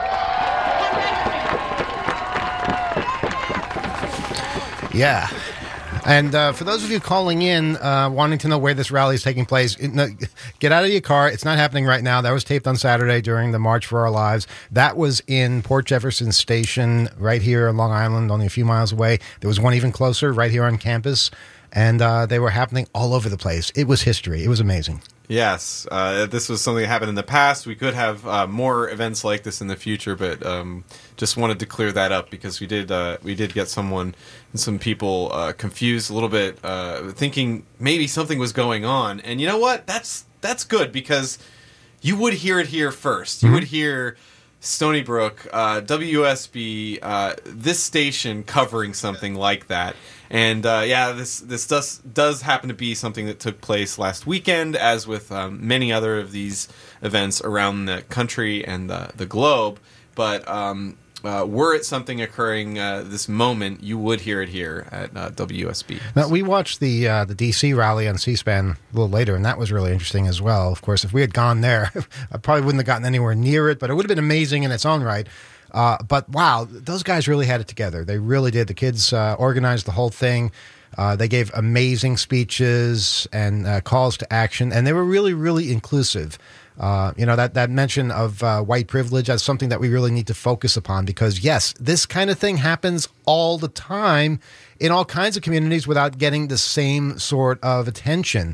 Yeah. And uh, for those of you calling in, uh, wanting to know where this rally is taking place, it, no, get out of your car. It's not happening right now. That was taped on Saturday during the March for Our Lives. That was in Port Jefferson Station right here on Long Island, only a few miles away. There was one even closer right here on campus. And uh, they were happening all over the place. It was history. It was amazing. Yes, uh, this was something that happened in the past. We could have uh, more events like this in the future, but um, just wanted to clear that up because we did uh, we did get someone and some people uh, confused a little bit, uh, thinking maybe something was going on. And you know what? That's that's good because you would hear it here first. You mm-hmm. would hear Stony Brook, uh, W S B, uh, this station covering something like that. And uh, yeah, this this does does happen to be something that took place last weekend, as with um, many other of these events around the country and the, the globe. But um, uh, were it something occurring uh, this moment, you would hear it here at uh, W S B. Now, we watched the uh, the D C rally on C-SPAN a little later, and that was really interesting as well. Of course, if we had gone there, I probably wouldn't have gotten anywhere near it, but it would have been amazing in its own right. Uh, but wow, those guys really had it together. They really did. The kids uh, organized the whole thing. Uh, they gave amazing speeches and uh, calls to action, and they were really, really inclusive. Uh, you know, that, that mention of uh, white privilege, that's something that we really need to focus upon because, yes, this kind of thing happens all the time in all kinds of communities without getting the same sort of attention.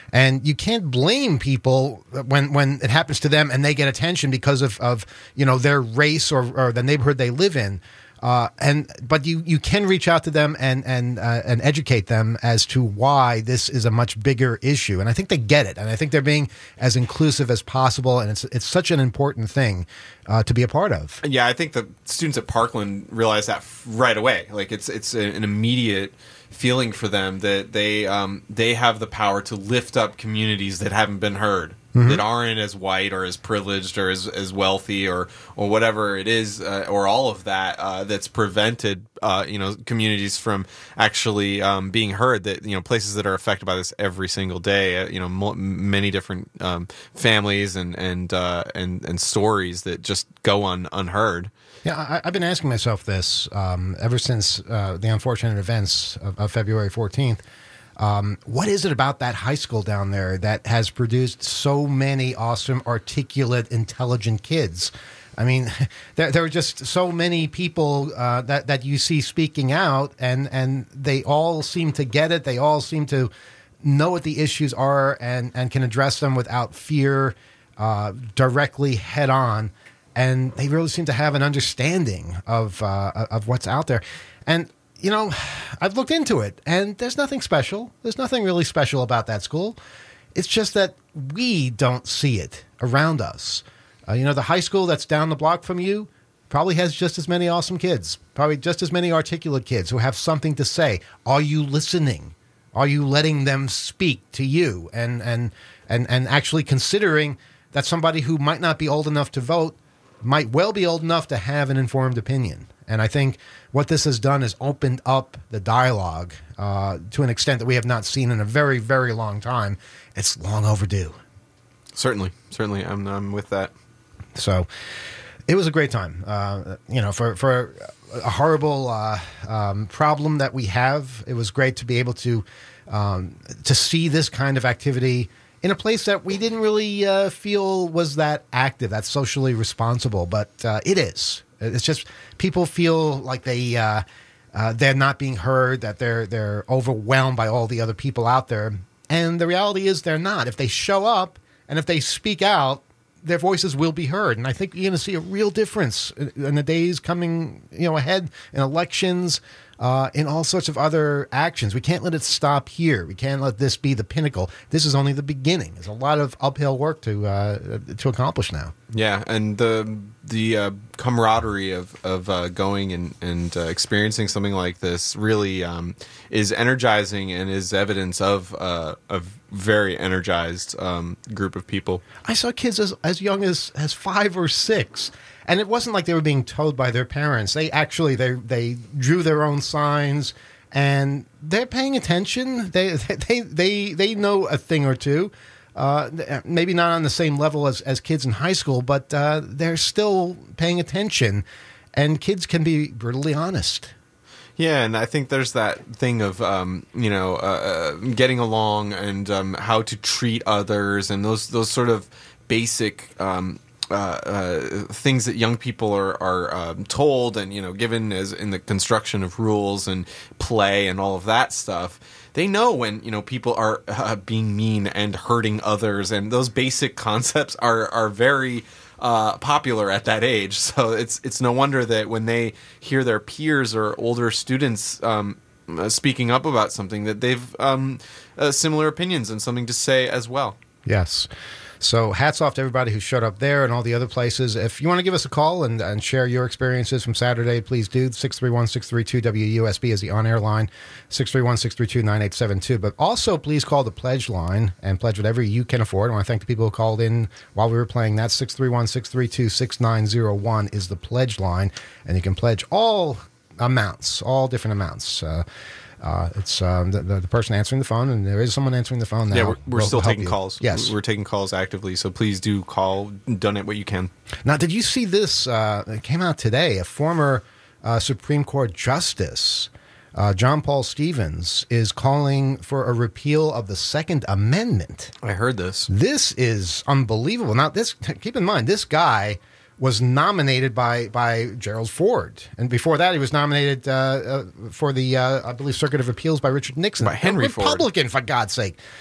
And you can't blame people when, when it happens to them and they get attention because of, of you know, their race or, or the neighborhood they live in. Uh, and but you, you can reach out to them and and uh, and educate them as to why this is a much bigger issue. And I think they get it. And I think they're being as inclusive as possible. And it's it's such an important thing uh, to be a part of. Yeah, I think the students at Parkland realize that right away. Like it's it's an immediate feeling for them that they um, they have the power to lift up communities that haven't been heard. Mm-hmm. That aren't as white or as privileged or as, as wealthy or or whatever it is uh, or all of that uh, that's prevented uh, you know communities from actually um, being heard. That you know places that are affected by this every single day. Uh, you know mo- many different um, families and and uh, and and stories that just go un- unheard. Yeah, I, I've been asking myself this um, ever since uh, the unfortunate events of, of February fourteenth. Um, what is it about that high school down there that has produced so many awesome, articulate, intelligent kids? I mean, there, there are just so many people uh, that, that you see speaking out, and, and they all seem to get it. They all seem to know what the issues are and, and can address them without fear, uh, directly head on. And they really seem to have an understanding of uh, of what's out there. And you know, I've looked into it, and there's nothing special. There's nothing really special about that school. It's just that we don't see it around us. Uh, you know, the high school that's down the block from you probably has just as many awesome kids, probably just as many articulate kids who have something to say. Are you listening? Are you letting them speak to you and and and, and actually considering that somebody who might not be old enough to vote might well be old enough to have an informed opinion? And I think what this has done is opened up the dialogue uh, to an extent that we have not seen in a very, very long time. It's long overdue. Certainly, certainly, I'm I'm with that. So it was a great time. Uh, you know, for for a horrible uh, um, problem that we have, it was great to be able to um, to see this kind of activity in a place that we didn't really uh, feel was that active, that's socially responsible, but uh, it is. It's just people feel like they uh, uh, they're not being heard, that they're they're overwhelmed by all the other people out there, and the reality is they're not. If they show up and if they speak out, their voices will be heard, and I think you're going to see a real difference in, in the days coming, you know, ahead in elections, uh, in all sorts of other actions. We can't let it stop here. We can't let this be the pinnacle. This is only the beginning. There's a lot of uphill work to uh, to accomplish now. Yeah, and the the uh, camaraderie of of uh, going and and uh, experiencing something like this really um, is energizing and is evidence of uh, a very energized um, group of people. I saw kids as as young as as five or six. And it wasn't like they were being told by their parents. They actually they they drew their own signs, and they're paying attention. They they they they know a thing or two. Uh, maybe not on the same level as, as kids in high school, but uh, they're still paying attention. And kids can be brutally honest. Yeah, and I think there's that thing of um, you know uh, getting along and um, how to treat others, and those those sort of basic Um, Uh, uh, things that young people are, are um, told and, you know, given as in the construction of rules and play and all of that stuff. They know when, you know, people are uh, being mean and hurting others, and those basic concepts are, are very uh, popular at that age. So it's it's no wonder that when they hear their peers or older students um, uh, speaking up about something, that they've um, uh, similar opinions and something to say as well. Yes. So hats off to everybody who showed up there and all the other places. If you want to give us a call and, and share your experiences from Saturday, please do. six three one, six three two, W U S B is the on-air line, six three one, six three two, nine eight seven two. But also, please call the pledge line and pledge whatever you can afford. I want to thank the people who called in while we were playing that. six three one, six three two, six nine zero one is the pledge line, and you can pledge all amounts, all different amounts. Uh, Uh, it's um, the, the person answering the phone, and there is someone answering the phone now. Yeah, we're, we're we'll still taking you. calls. Yes. We're taking calls actively, so please do call, donate what you can. Now, did you see this? Uh, it came out today. A former uh, Supreme Court Justice, uh, John Paul Stevens, is calling for a repeal of the Second Amendment. I heard this. This is unbelievable. Now, this keep in mind, this guy was nominated by by Gerald Ford, and before that, he was nominated uh, uh, for the uh, I believe Circuit of Appeals by Richard Nixon, by Henry a Republican, Ford. for God's sake.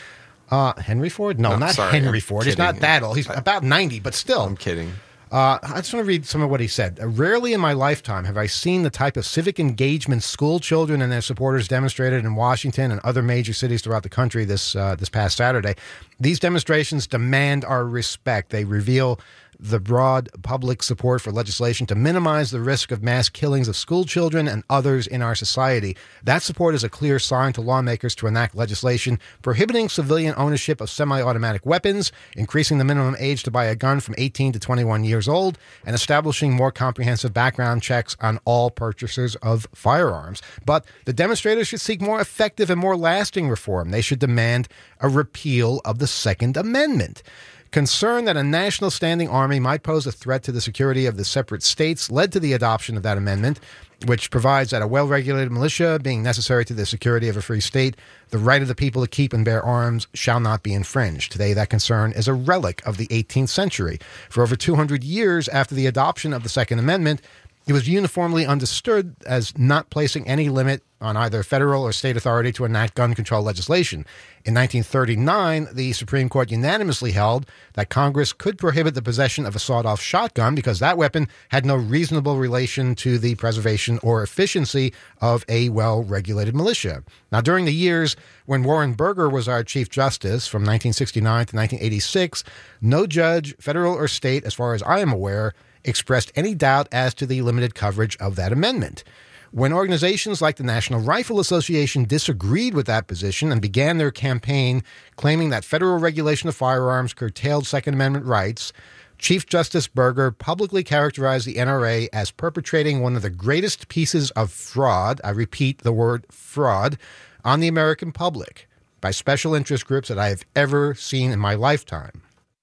Uh, Henry Ford? No, No, not sorry, Henry I'm Ford. He's kidding. not that old. He's I- about ninety, but still. I'm kidding. Uh, I just want to read some of what he said. Rarely in my lifetime have I seen the type of civic engagement school children and their supporters demonstrated in Washington and other major cities throughout the country this uh, this past Saturday. These demonstrations demand our respect. They reveal the broad public support for legislation to minimize the risk of mass killings of school children and others in our society. That support is a clear sign to lawmakers to enact legislation prohibiting civilian ownership of semi-automatic weapons, increasing the minimum age to buy a gun from eighteen to twenty-one years old, and establishing more comprehensive background checks on all purchasers of firearms. But the demonstrators should seek more effective and more lasting reform. They should demand a repeal of the Second Amendment. Concern that a national standing army might pose a threat to the security of the separate states led to the adoption of that amendment, which provides that a well-regulated militia, being necessary to the security of a free state, the right of the people to keep and bear arms shall not be infringed. Today, that concern is a relic of the eighteenth century. For over two hundred years after the adoption of the Second Amendment, it was uniformly understood as not placing any limit on either federal or state authority to enact gun control legislation. In nineteen thirty-nine, the Supreme Court unanimously held that Congress could prohibit the possession of a sawed-off shotgun because that weapon had no reasonable relation to the preservation or efficiency of a well-regulated militia. Now, during the years when Warren Burger was our Chief Justice from nineteen sixty-nine to nineteen eighty-six, no judge, federal or state, as far as I am aware, expressed any doubt as to the limited coverage of that amendment. When organizations like the National Rifle Association disagreed with that position and began their campaign claiming that federal regulation of firearms curtailed Second Amendment rights, Chief Justice Burger publicly characterized the N R A as perpetrating one of the greatest pieces of fraud, I repeat the word fraud, on the American public by special interest groups that I have ever seen in my lifetime.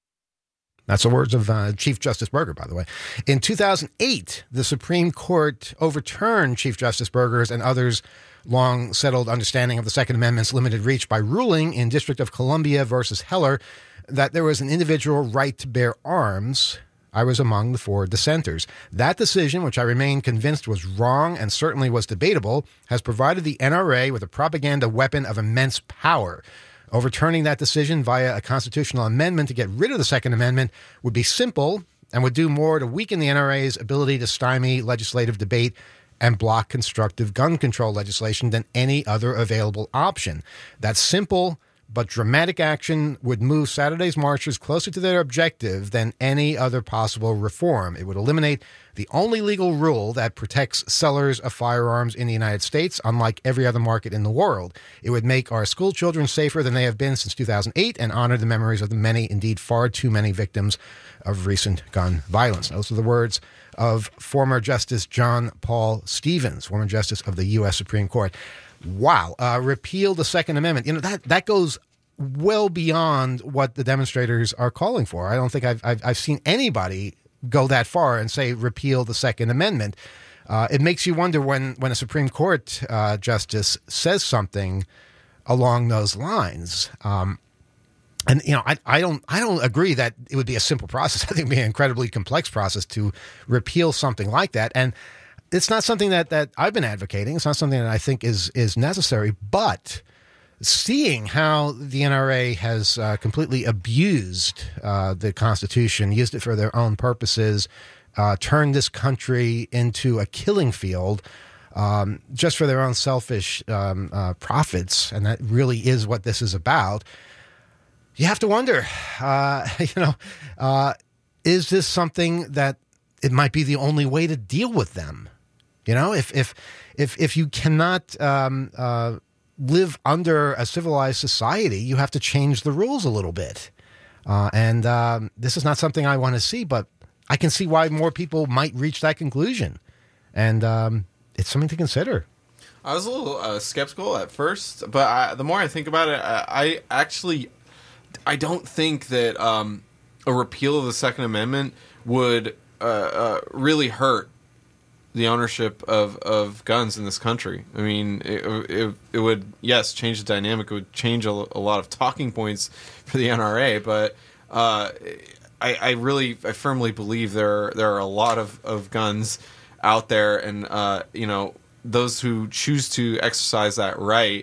That's the words of uh, Chief Justice Burger, by the way. In two thousand eight, the Supreme Court overturned Chief Justice Burger's and others' long-settled understanding of the Second Amendment's limited reach by ruling in District of Columbia versus Heller that there was an individual right to bear arms. I was among the four dissenters. That decision, which I remain convinced was wrong and certainly was debatable, has provided the N R A with a propaganda weapon of immense power. Overturning that decision via a constitutional amendment to get rid of the Second Amendment would be simple and would do more to weaken the N R A's ability to stymie legislative debate and block constructive gun control legislation than any other available option. That simple but dramatic action would move Saturday's marchers closer to their objective than any other possible reform. It would eliminate the only legal rule that protects sellers of firearms in the United States, unlike every other market in the world. It would make our school children safer than they have been since two thousand eight and honor the memories of the many, indeed far too many victims of recent gun violence. Those are the words of former Justice John Paul Stevens, former Justice of the U S Supreme Court. Wow. Uh, repeal the Second Amendment. You know, that, that goes well beyond what the demonstrators are calling for. I don't think I've, I've, I've seen anybody go that far and say repeal the Second Amendment. Uh, it makes you wonder when, when a Supreme Court uh, justice says something along those lines. Um, and, you know, I, I don't I don't agree that it would be a simple process. I think it would be an incredibly complex process to repeal something like that. And it's not something that, that I've been advocating. It's not something that I think is is necessary. But seeing how the N R A has uh, completely abused uh, the Constitution, used it for their own purposes, uh, turned this country into a killing field um, just for their own selfish um, uh, profits, and that really is what this is about, you have to wonder, uh, you know, uh, is this something that it might be the only way to deal with them? You know, if if if if you cannot um, uh, live under a civilized society, you have to change the rules a little bit. Uh, and um, this is not something I want to see, but I can see why more people might reach that conclusion, and um, it's something to consider. I was a little uh, skeptical at first, but I, the more I think about it, I, I actually I don't think that um, a repeal of the Second Amendment would uh, uh, really hurt the ownership of, of guns in this country. I mean, it, it, it would, yes, change the dynamic. It would change a, a lot of talking points for the N R A, but uh, I, I really, I firmly believe there are, there are a lot of, of guns out there, and, uh, you know, those who choose to exercise that right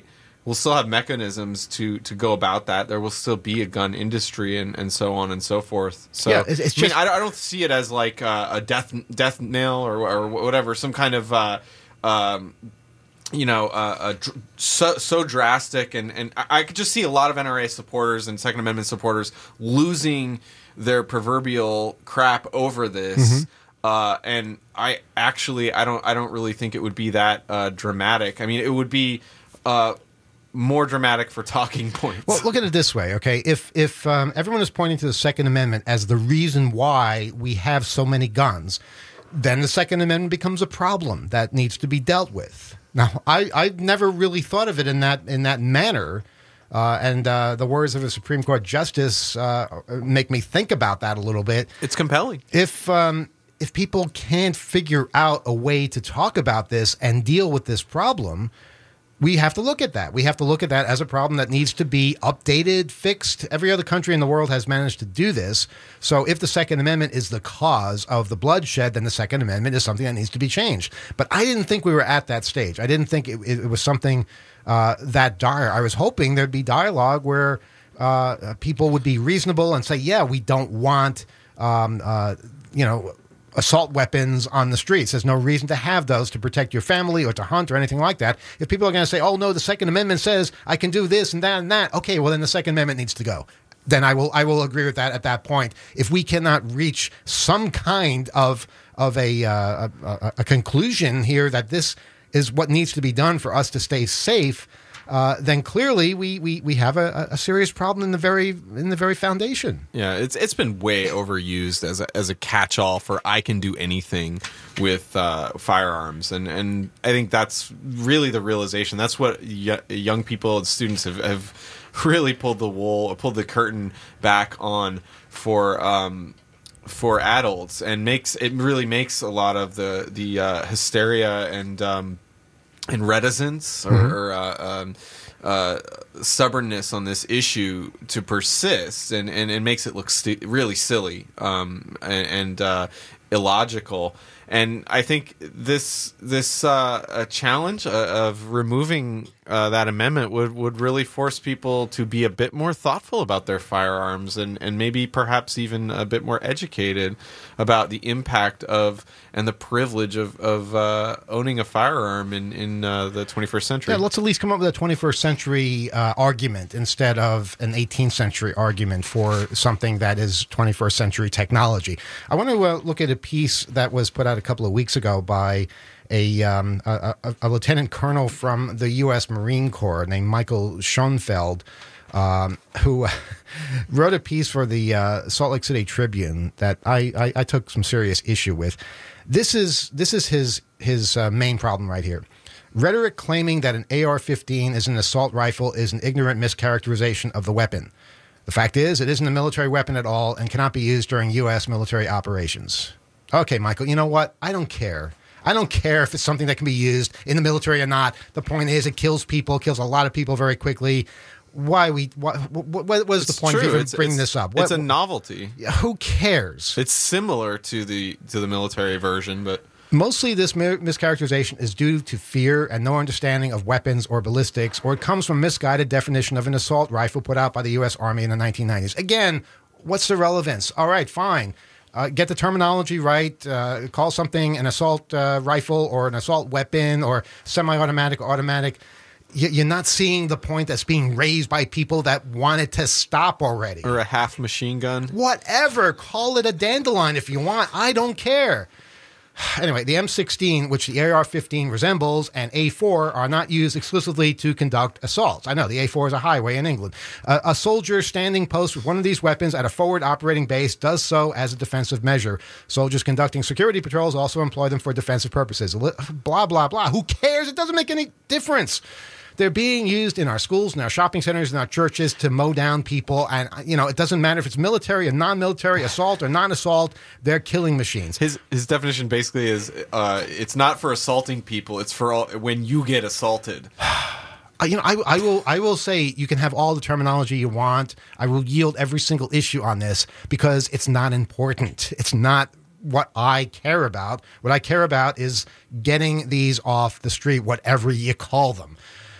we'll still have mechanisms to, to go about that. There will still be a gun industry and, and so on and so forth. So Yeah, it's- it's I mean, just- I, don't- I don't see it as like uh, a death death nail or or whatever, some kind of uh, um, you know uh, a dr- so so drastic. And and I, I could just see a lot of N R A supporters and Second Amendment supporters losing their proverbial crap over this. Uh, and I actually, I don't, I don't really think it would be that uh, dramatic. I mean, it would be uh, more dramatic for talking points. Well, look at it this way, okay? If if um, everyone is pointing to the Second Amendment as the reason why we have so many guns, then the Second Amendment becomes a problem that needs to be dealt with. Now, I I've never really thought of it in that in that manner. Uh, and uh, the words of a Supreme Court justice uh, make me think about that a little bit. It's compelling. If um, if people can't figure out a way to talk about this and deal with this problem, we have to look at that. We have to look at that as a problem that needs to be updated, fixed. Every other country in the world has managed to do this. So if the Second Amendment is the cause of the bloodshed, then the Second Amendment is something that needs to be changed. But I didn't think we were at that stage. I didn't think it, it was something uh, that dire. I was hoping there'd be dialogue where uh, people would be reasonable and say, yeah, we don't want, um, uh, you know, assault weapons on the streets. There's no reason to have those to protect your family or to hunt or anything like that. If people are going to say, oh, no, the Second Amendment says I can do this and that and that, okay, well, then the Second Amendment needs to go. Then I will I will agree with that at that point. If we cannot reach some kind of of a, uh, a, a conclusion here that this is what needs to be done for us to stay safe, Uh, then clearly we, we, we have a, a serious problem in the very in the very foundation. Yeah, it's it's been way overused as a, as a catch-all for I can do anything with uh, firearms, and, and I think that's really the realization. That's what y- young people and students have, have really pulled the wool, pulled the curtain back on for um, for adults, and makes it really makes a lot of the the uh, hysteria and um, and reticence or, Mm-hmm. or uh, um, uh, stubbornness on this issue to persist, and, and it makes it look st- really silly um, and, and uh, illogical. And I think this this uh, a challenge uh, of removing uh, that amendment would, would really force people to be a bit more thoughtful about their firearms, and, and maybe perhaps even a bit more educated about the impact of and the privilege of, of uh, owning a firearm in, in uh, the twenty-first century. Yeah, let's at least come up with a twenty-first century uh, argument instead of an eighteenth century argument for something that is twenty-first century technology. I want to uh, look at a piece that was put out a couple of weeks ago by a, um, a, a, a lieutenant colonel from the U S Marine Corps named Michael Schoenfeld, um, who wrote a piece for the uh, Salt Lake City Tribune that I, I, I took some serious issue with. This is this is his his uh, main problem right here. Rhetoric claiming that an A R fifteen is an assault rifle is an ignorant mischaracterization of the weapon. The fact is, it isn't a military weapon at all and cannot be used during U S military operations. Okay, Michael, you know what? I don't care. I don't care if it's something that can be used in the military or not. The point is, it kills people, kills a lot of people very quickly. Why we? What, what, what was It's the point true. of even It's- bringing it's- this up? What, it's a novelty. Who cares? It's similar to the to the military version, but Mostly this mi- mischaracterization is due to fear and no understanding of weapons or ballistics, or it comes from misguided definition of an assault rifle put out by the U S Army in the nineteen nineties. Again, what's the relevance? All right, fine. Uh, get the terminology right. Uh, call something an assault uh, rifle or an assault weapon or semi-automatic, automatic. Y- You're not seeing the point that's being raised by people that want it to stop already. or a half machine gun. Whatever. Call it a dandelion if you want. I don't care. Anyway, the M sixteen, which the A R fifteen resembles, and A four are not used exclusively to conduct assaults. I know, the A four is a highway in England. Uh, a soldier standing post with one of these weapons at a forward operating base does so as a defensive measure. Soldiers conducting security patrols also employ them for defensive purposes. Blah, blah, blah. Who cares? It doesn't make any difference. They're being used in our schools, in our shopping centers, in our churches to mow down people. And, you know, it doesn't matter if it's military or non-military, assault or non-assault, they're killing machines. His his definition basically is uh, it's not for assaulting people. It's for all, when you get assaulted. Uh, you know, I, I will I will say you can have all the terminology you want. I will yield every single issue on this because it's not important. It's not what I care about. What I care about is getting these off the street, whatever you call them. Yeah.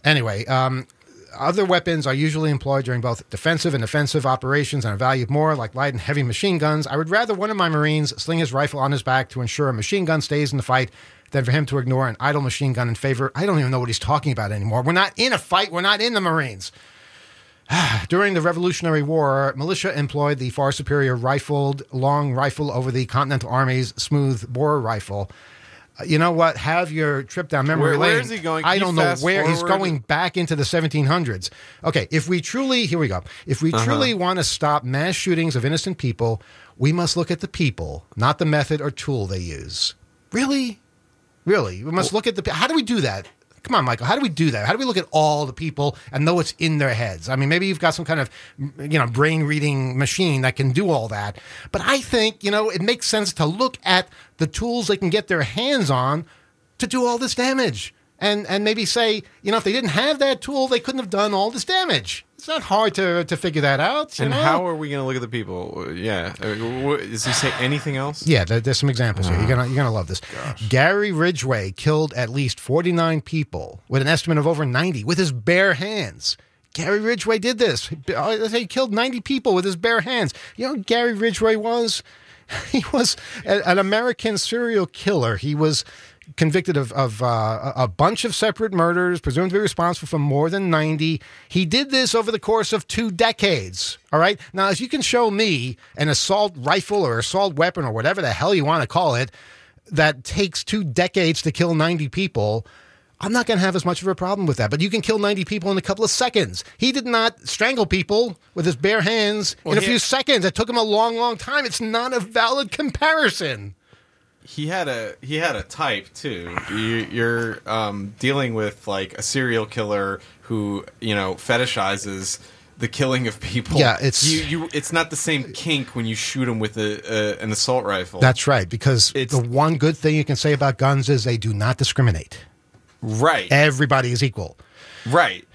Anyway, um, other weapons are usually employed during both defensive and offensive operations and are valued more, like light and heavy machine guns. I would rather one of my Marines sling his rifle on his back to ensure a machine gun stays in the fight than for him to ignore an idle machine gun in favor. I don't even know what he's talking about anymore. We're not in a fight. We're not in the Marines. During the Revolutionary War, militia employed the far superior rifled long rifle over the Continental Army's smooth bore rifle. You know what? Have your trip down memory Where, lane. where is he going? Can I you don't know fast where he's forward? going back into the seventeen hundreds. Okay, if we truly, here we go. If we Uh-huh. truly want to stop mass shootings of innocent people, we must look at the people, not the method or tool they use. Really? Really? We must look at the, how do we do that? Come on, Michael. How do we do that? How do we look at all the people and know what's in their heads? I mean, maybe you've got some kind of, you know, brain reading machine that can do all that. But I think, you know, it makes sense to look at the tools they can get their hands on to do all this damage. And and maybe say, you know, if they didn't have that tool, they couldn't have done all this damage. It's not hard to to figure that out. You And know? how are we going to look at the people? Yeah. Uh, wh- Does he say anything else? Yeah, there, there's some examples here. You're gonna you're gonna love this. Gary Ridgway killed at least forty-nine people with an estimate of over ninety with his bare hands. Gary Ridgway did this. He killed ninety people with his bare hands. You know who Gary Ridgway was? He was a, an American serial killer. He was convicted of, of uh, a bunch of separate murders, presumed to be responsible for more than ninety. He did this over the course of two decades. All right. Now, if you can show me an assault rifle or assault weapon or whatever the hell you want to call it that takes two decades to kill ninety people, I'm not going to have as much of a problem with that. But you can kill ninety people in a couple of seconds. He did not strangle people with his bare hands Well, in a he- few seconds. It took him a long, long time. It's not a valid comparison. He had a he had a type too. You, you're um, dealing with like a serial killer who you know fetishizes the killing of people. Yeah, it's- you, you. It's not the same kink when you shoot him with a, a an assault rifle. That's right, because It's- the one good thing you can say about guns is they do not discriminate. right, Everybody is equal. right.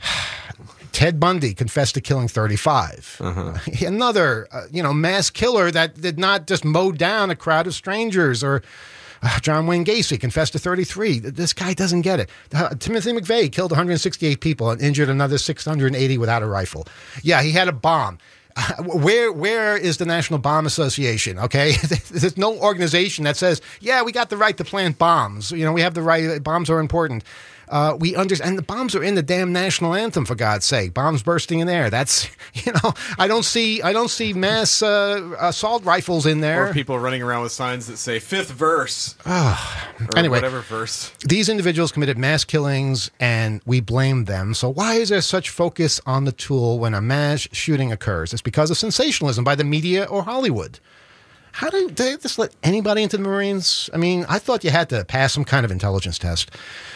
Ted Bundy confessed to killing thirty-five. Uh-huh. Another, uh, you know, mass killer that did not just mow down a crowd of strangers. Or uh, John Wayne Gacy confessed to thirty-three. This guy doesn't get it. Uh, Timothy McVeigh killed one hundred sixty-eight people and injured another six hundred eighty without a rifle. Yeah, he had a bomb. Uh, where where is the National Bomb Association? Okay, there's no organization that says, yeah, we got the right to plant bombs. You know, we have the right. Bombs are important. Uh, we understand, and the bombs are in the damn national anthem, for God's sake. Bombs bursting in air. That's, you know, I don't see, I don't see mass uh, assault rifles in there. Or people running around with signs that say fifth verse. or Anyway. whatever verse. These individuals committed mass killings, and we blame them. So why is there such focus on the tool when a mass shooting occurs? It's because of sensationalism by the media or Hollywood. How do they just let anybody into the Marines? I mean, I thought you had to pass some kind of intelligence test.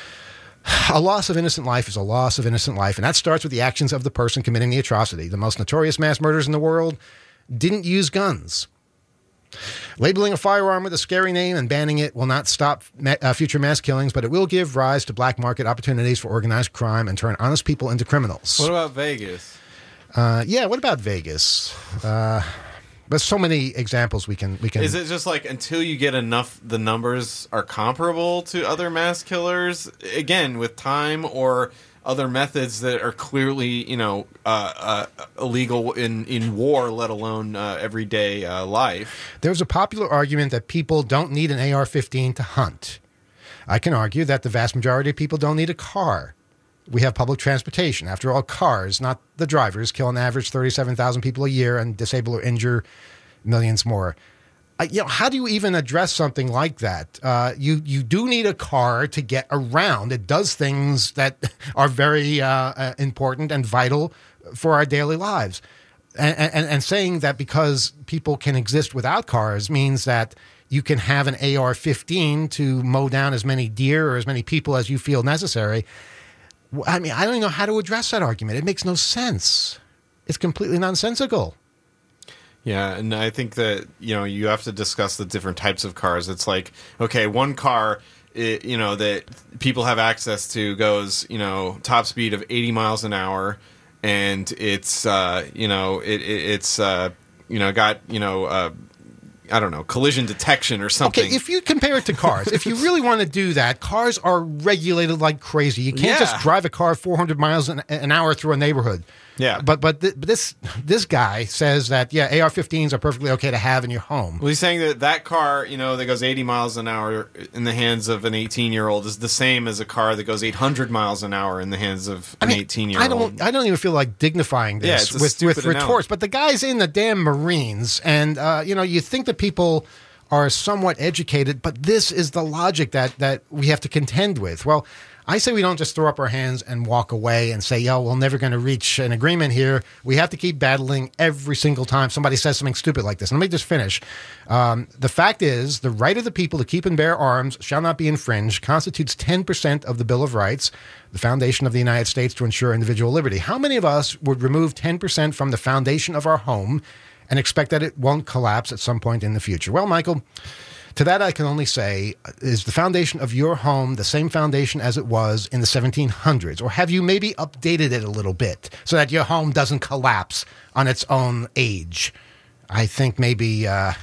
A loss of innocent life is a loss of innocent life, and that starts with the actions of the person committing the atrocity. The most notorious mass murders in the world didn't use guns. Labeling a firearm with a scary name and banning it will not stop ma- uh, future mass killings, but it will give rise to black market opportunities for organized crime and turn honest people into criminals. What about Vegas? Uh, yeah, what about Vegas? Uh, there's so many examples we can we can. Is it just like until you get enough, the numbers are comparable to other mass killers? Again, with time or other methods that are clearly, you know, uh, uh, illegal in, in war, let alone uh, everyday uh, life. There's a popular argument that people don't need an A R fifteen to hunt. I can argue that the vast majority of people don't need a car. We have public transportation. After all, cars, not the drivers, kill an average thirty-seven thousand people a year and disable or injure millions more. Uh, you know, how do you even address something like that? Uh, you you do need a car to get around. It does things that are very uh, uh, important and vital for our daily lives. And, and, and saying that because people can exist without cars means that you can have an A R fifteen to mow down as many deer or as many people as you feel necessary. I mean, I don't even know how to address that argument. It makes no sense. It's completely nonsensical. Yeah, and I think that, you know, you have to discuss the different types of cars. It's like, okay, one car, it, you know, that people have access to goes, you know, top speed of eighty miles an hour, and it's, uh, you know, it, it it's, uh, you know, got, you know, uh, I don't know, collision detection or something. Okay, if you compare it to cars, if you really want to do that, cars are regulated like crazy. You can't Yeah. just drive a car four hundred miles an, an hour through a neighborhood. Yeah. But but, th- but this this guy says that, yeah, A R fifteens are perfectly okay to have in your home. Well, he's saying that that car, you know, that goes eighty miles an hour in the hands of an eighteen-year-old is the same as a car that goes eight hundred miles an hour in the hands of an I mean, eighteen-year-old. I don't. I don't even feel like dignifying Yeah, this it's a with, with stupid retorts. analogy. But the guy's in the damn Marines, and uh, you know, you think that people are somewhat educated, but this is the logic that that we have to contend with. Well, I say we don't just throw up our hands and walk away and say, yo, we're never going to reach an agreement here. We have to keep battling every single time somebody says something stupid like this. And let me just finish. Um, the fact is, the right of the people to keep and bear arms shall not be infringed constitutes ten percent of the Bill of Rights, the foundation of the United States to ensure individual liberty. How many of us would remove ten percent from the foundation of our home and expect that it won't collapse at some point in the future? Well, Michael, to that I can only say, is the foundation of your home the same foundation as it was in the seventeen hundreds? Or have you maybe updated it a little bit so that your home doesn't collapse on its own age? I think maybe uh,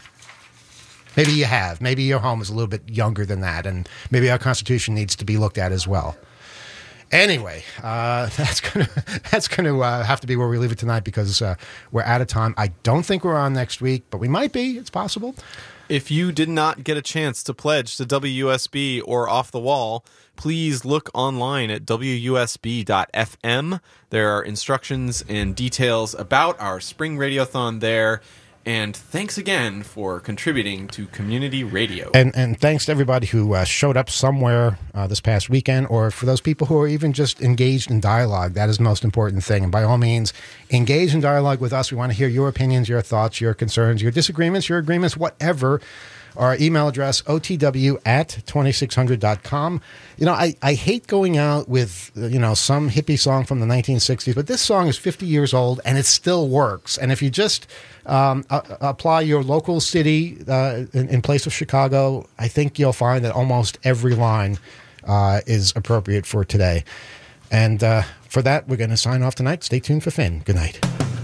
maybe you have. Maybe your home is a little bit younger than that, and maybe our Constitution needs to be looked at as well. Anyway, uh, that's gonna that's gonna uh, have to be where we leave it tonight because uh, we're out of time. I don't think we're on next week, but we might be. It's possible. If you did not get a chance to pledge to W U S B or Off the Wall, please look online at W U S B dot F M. There are instructions and details about our spring radiothon there. And thanks again for contributing to community radio. And and thanks to everybody who uh, showed up somewhere uh, this past weekend, or for those people who are even just engaged in dialogue. That is the most important thing. And by all means, engage in dialogue with us. We want to hear your opinions, your thoughts, your concerns, your disagreements, your agreements, whatever. Our email address, O T W at twenty-six hundred dot com. You know, I, I hate going out with, uh, you know, some hippie song from the nineteen sixties, but this song is fifty years old and it still works. And if you just um, a- apply your local city uh, in, in place of Chicago, I think you'll find that almost every line uh, is appropriate for today. And uh, for that, we're going to sign off tonight. Stay tuned for Finn. Good night.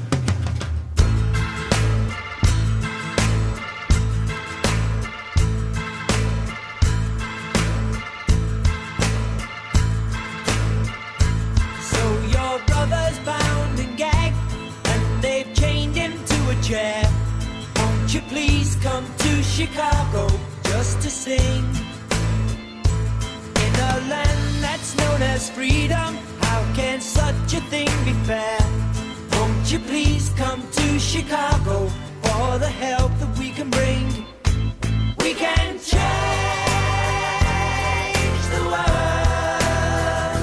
Won't you please come to Chicago just to sing? In a land that's known as freedom, how can such a thing be fair? Won't you please come to Chicago for the help that we can bring? We can change the world,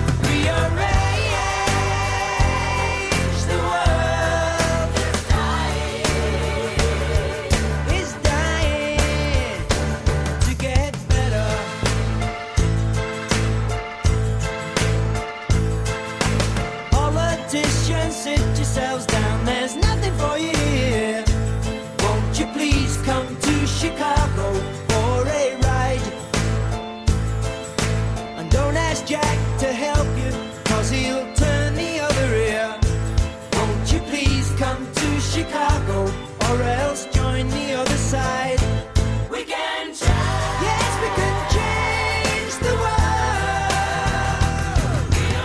rearrange the world. Is dying to get better. Politicians, sit yourselves down. There's nothing for you here. Won't you please come to Chicago for a ride? And don't ask Jack to help you, cause he'll turn the other ear. Won't you please come to Chicago, or else join the other side? We can change. Yes, we can change the world.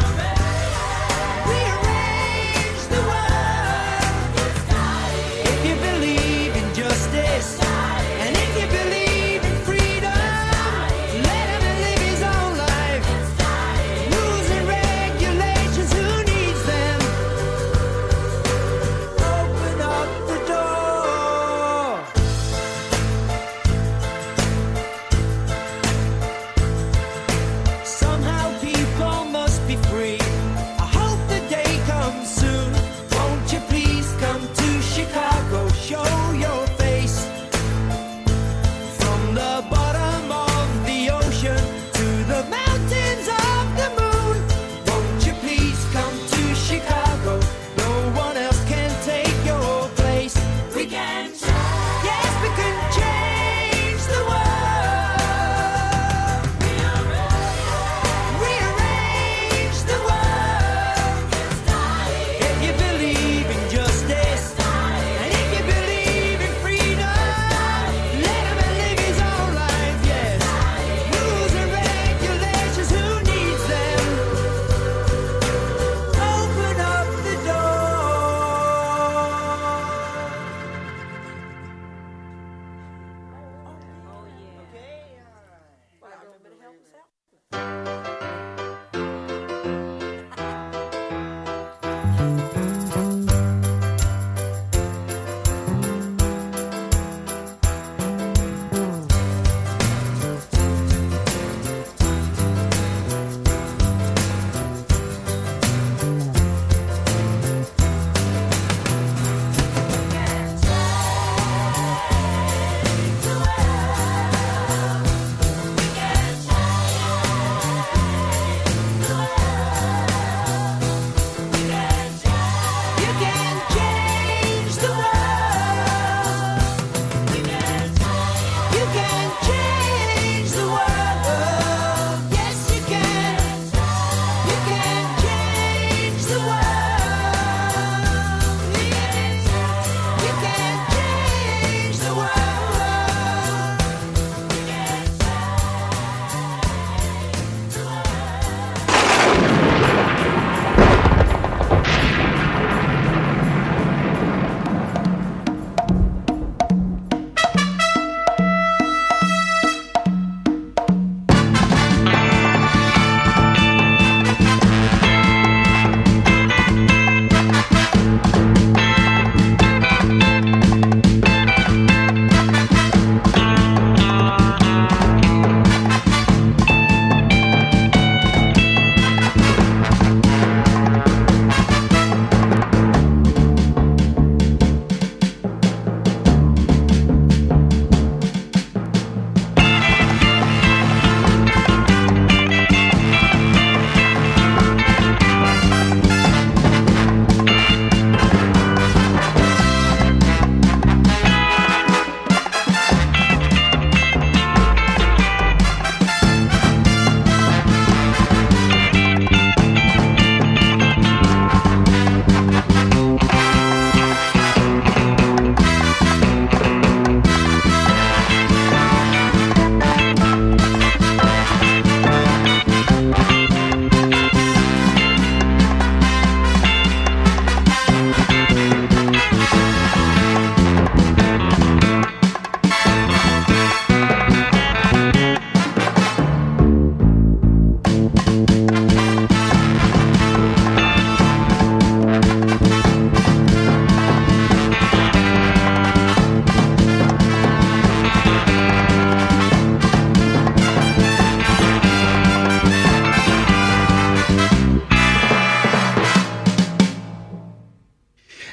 Rearrange the world. If you believe in justice, and if you believe in freedom, let him live his own life.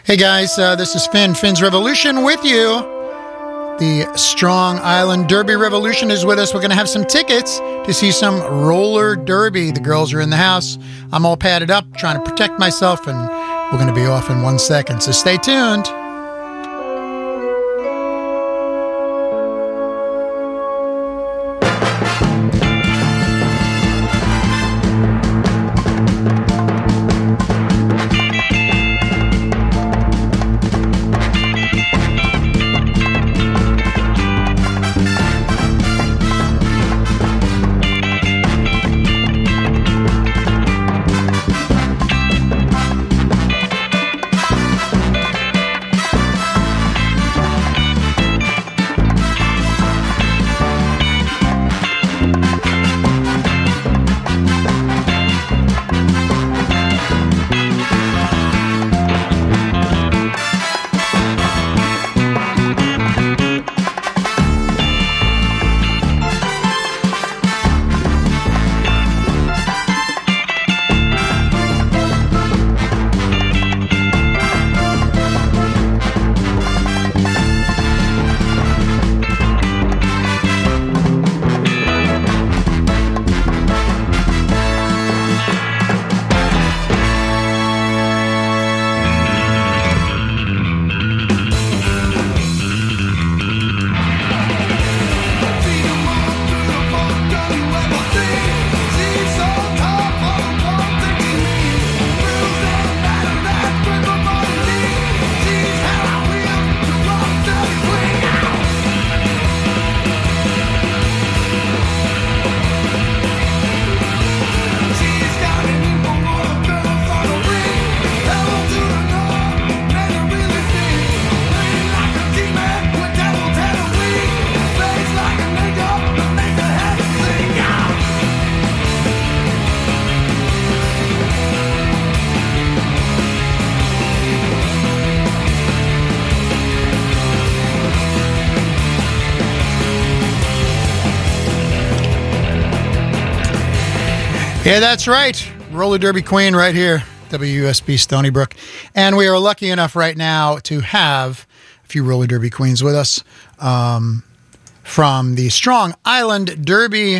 Hey guys, uh, this is Finn, Finn's Revolution with you. The Strong Island Derby Revolution is with us. We're going to have some tickets to see some roller derby. The girls are in the house. I'm all padded up, trying to protect myself, and we're going to be off in one second. So stay tuned. Yeah, that's right. Roller Derby Queen right here, W U S B Stony Brook. And we are lucky enough right now to have a few Roller Derby Queens with us um, from the Strong Island Derby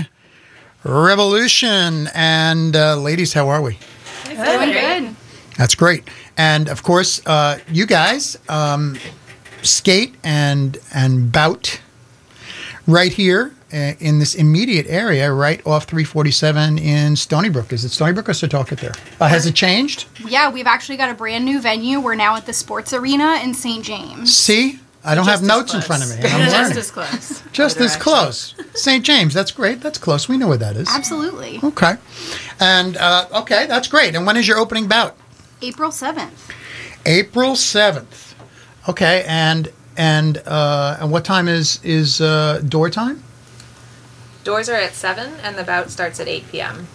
Revolution. And uh, ladies, how are we? Doing good. That's great. And of course, uh, you guys um, skate and and bout right here uh, in this immediate area, right off three forty-seven in Stony Brook. Is it Stony Brook or Setauket there? Uh, has it changed? Yeah, we've actually got a brand new venue. We're now at the Sports Arena in Saint James. See? I don't have notes in front of me. I'm Just learning. as close. Just as close. Saint James, that's great. That's close. We know where that is. Absolutely. Okay. And, uh, okay, that's great. And when is your opening bout? April seventh. April seventh. Okay, and and uh, and what time is is uh, door time? Doors are at seven, and the bout starts at eight p.m.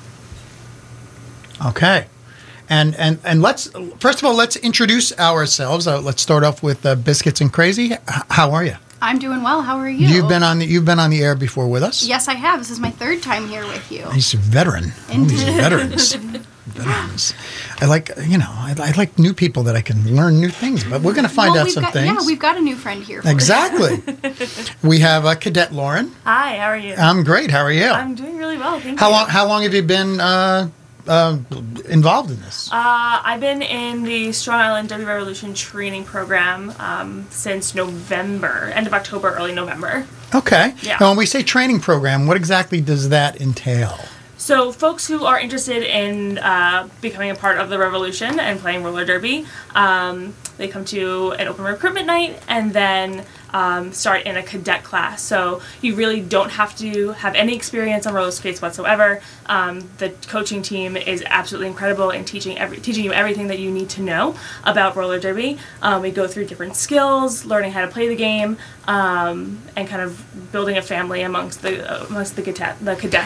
Okay. And and and let's first of all let's introduce ourselves. Uh, let's start off with uh, Biscuits and Crazy. H- how are you? I'm doing well. How are you? You've been on the you've been on the air before with us. Yes, I have. This is my third time here with you. He's a veteran. All these veterans. veterans. I like you know I, I like new people that I can learn new things. But we're going to find well, out we've some got, things. Yeah, we've got a new friend here. For Exactly. We have uh, Cadet Lauren. Hi, how are you? I'm great. How are you? I'm doing really well, thank How you. long How long have you been uh, uh, involved in this? Uh, I've been in the Strong Island Derby Revolution training program um, since November, end of October, early November. Okay. Yeah. Now, when we say training program, what exactly does that entail? So folks who are interested in uh, becoming a part of the revolution and playing roller derby, um, they come to an open recruitment night and then um, start in a cadet class. So you really don't have to have any experience on roller skates whatsoever. Um, the coaching team is absolutely incredible in teaching every, teaching you everything that you need to know about roller derby. Um, we go through different skills, learning how to play the game, um, and kind of building a family amongst the uh, amongst the cadet the cadets.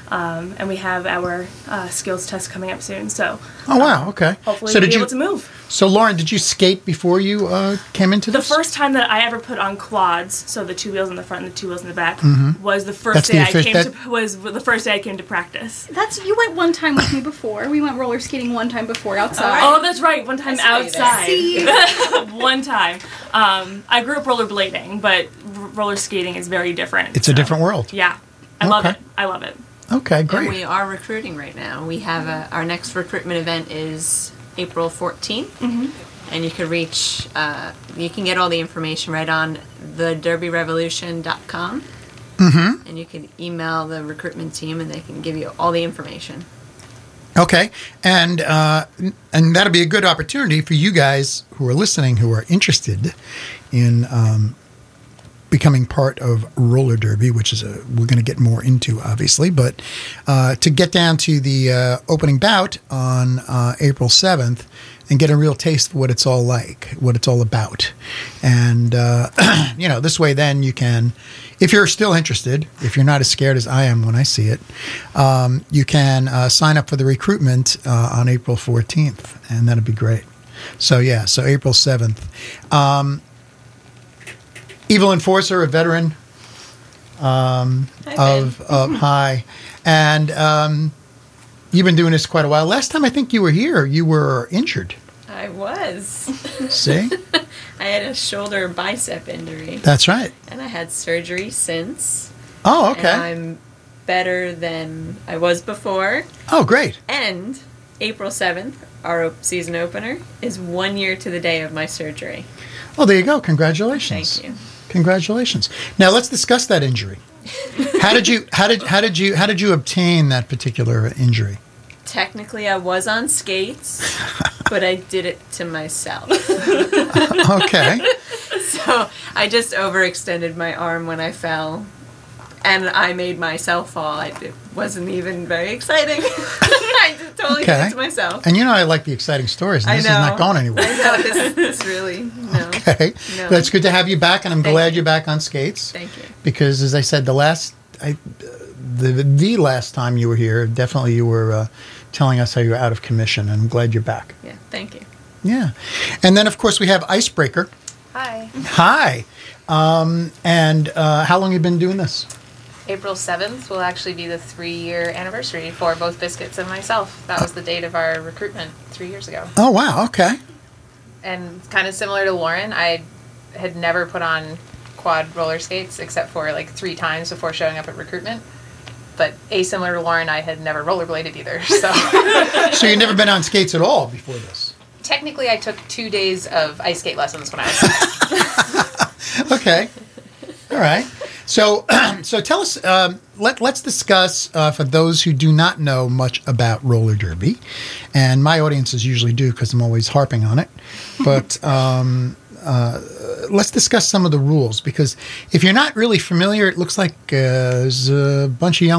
Um, and we have our uh, skills test coming up soon. So Oh, wow. Okay. hopefully so we'll did be you, able to move. So, Lauren, did you skate before you uh, came into The this? first time that I ever put on quads, so the two wheels in the front and the two wheels in the back, Mhm. was the first That's day the I offic- came that- to was the first day I came to practice. That's you went one time with me before. We went roller skating one time before outside. Oh, that's right. One time I saw you there. outside. See? One time. Um, I grew up rollerblading, but r- roller skating is very different. It's a different world. Yeah, I love Okay. it. I love it. Okay, And great. we are recruiting right now. We have a, our next recruitment event is April fourteenth. Mm-hmm. And you can reach, uh, you can get all the information right on the derby revolution dot com. Mm-hmm. And you can email the recruitment team and they can give you all the information. Okay, and uh, and that'll be a good opportunity for you guys who are listening, who are interested in um, becoming part of roller derby, which is a we're going to get more into, obviously, but uh, to get down to the uh, opening bout on uh, April seventh and get a real taste for what it's all like, what it's all about, and uh, you know, this way, then you can. If you're still interested, if you're not as scared as I am when I see it, um, you can uh, sign up for the recruitment uh, on April fourteenth, and that'd be great. So, yeah, so April seventh. Um, Evil Enforcer, a veteran um, Hi, of, of High, and um, you've been doing this quite a while. Last time I think you were here, you were injured. I was. See? I had a shoulder bicep injury. That's right. And I had surgery since. Oh, okay. And I'm better than I was before. Oh, great. And April seventh, our op- season opener, is one year to the day of my surgery. Well, there you go. Congratulations. Thank you. Congratulations. Now let's discuss that injury. How did you how did how did you how did you obtain that particular injury? Technically, I was on skates, but I did it to myself. Okay. So I just overextended my arm when I fell, and I made myself fall. I, it wasn't even very exciting. I just totally did it to myself. And you know I like the exciting stories, and I this know. is not going anywhere. I know, this, this really, no. Okay. No. That's good to have you back, and I'm Thank glad you. you're back on skates. Thank you. Because as I said, the last I, the the last time you were here, definitely you were uh, telling us how you were out of commission, and I'm glad you're back. Yeah, thank you. Yeah. And then, of course, we have Icebreaker. Hi. Hi. Um, and uh, how long have you been doing this? April seventh will actually be the three-year anniversary for both Biscuits and myself. That was the date of our recruitment three years ago. Oh, wow. Okay. And kind of similar to Lauren, I had never put on quad roller skates except for like three times before showing up at recruitment. But asimilar to Lauren, I had never rollerbladed either. So So you've never been on skates at all before this? technically, I took two days of ice skate lessons when I was Okay. All right. So, so tell us. Um, let Let's discuss uh, for those who do not know much about roller derby, and my audiences usually do because I'm always harping on it. But um, uh, let's discuss some of the rules, because if you're not really familiar, it looks like uh, there's a bunch of young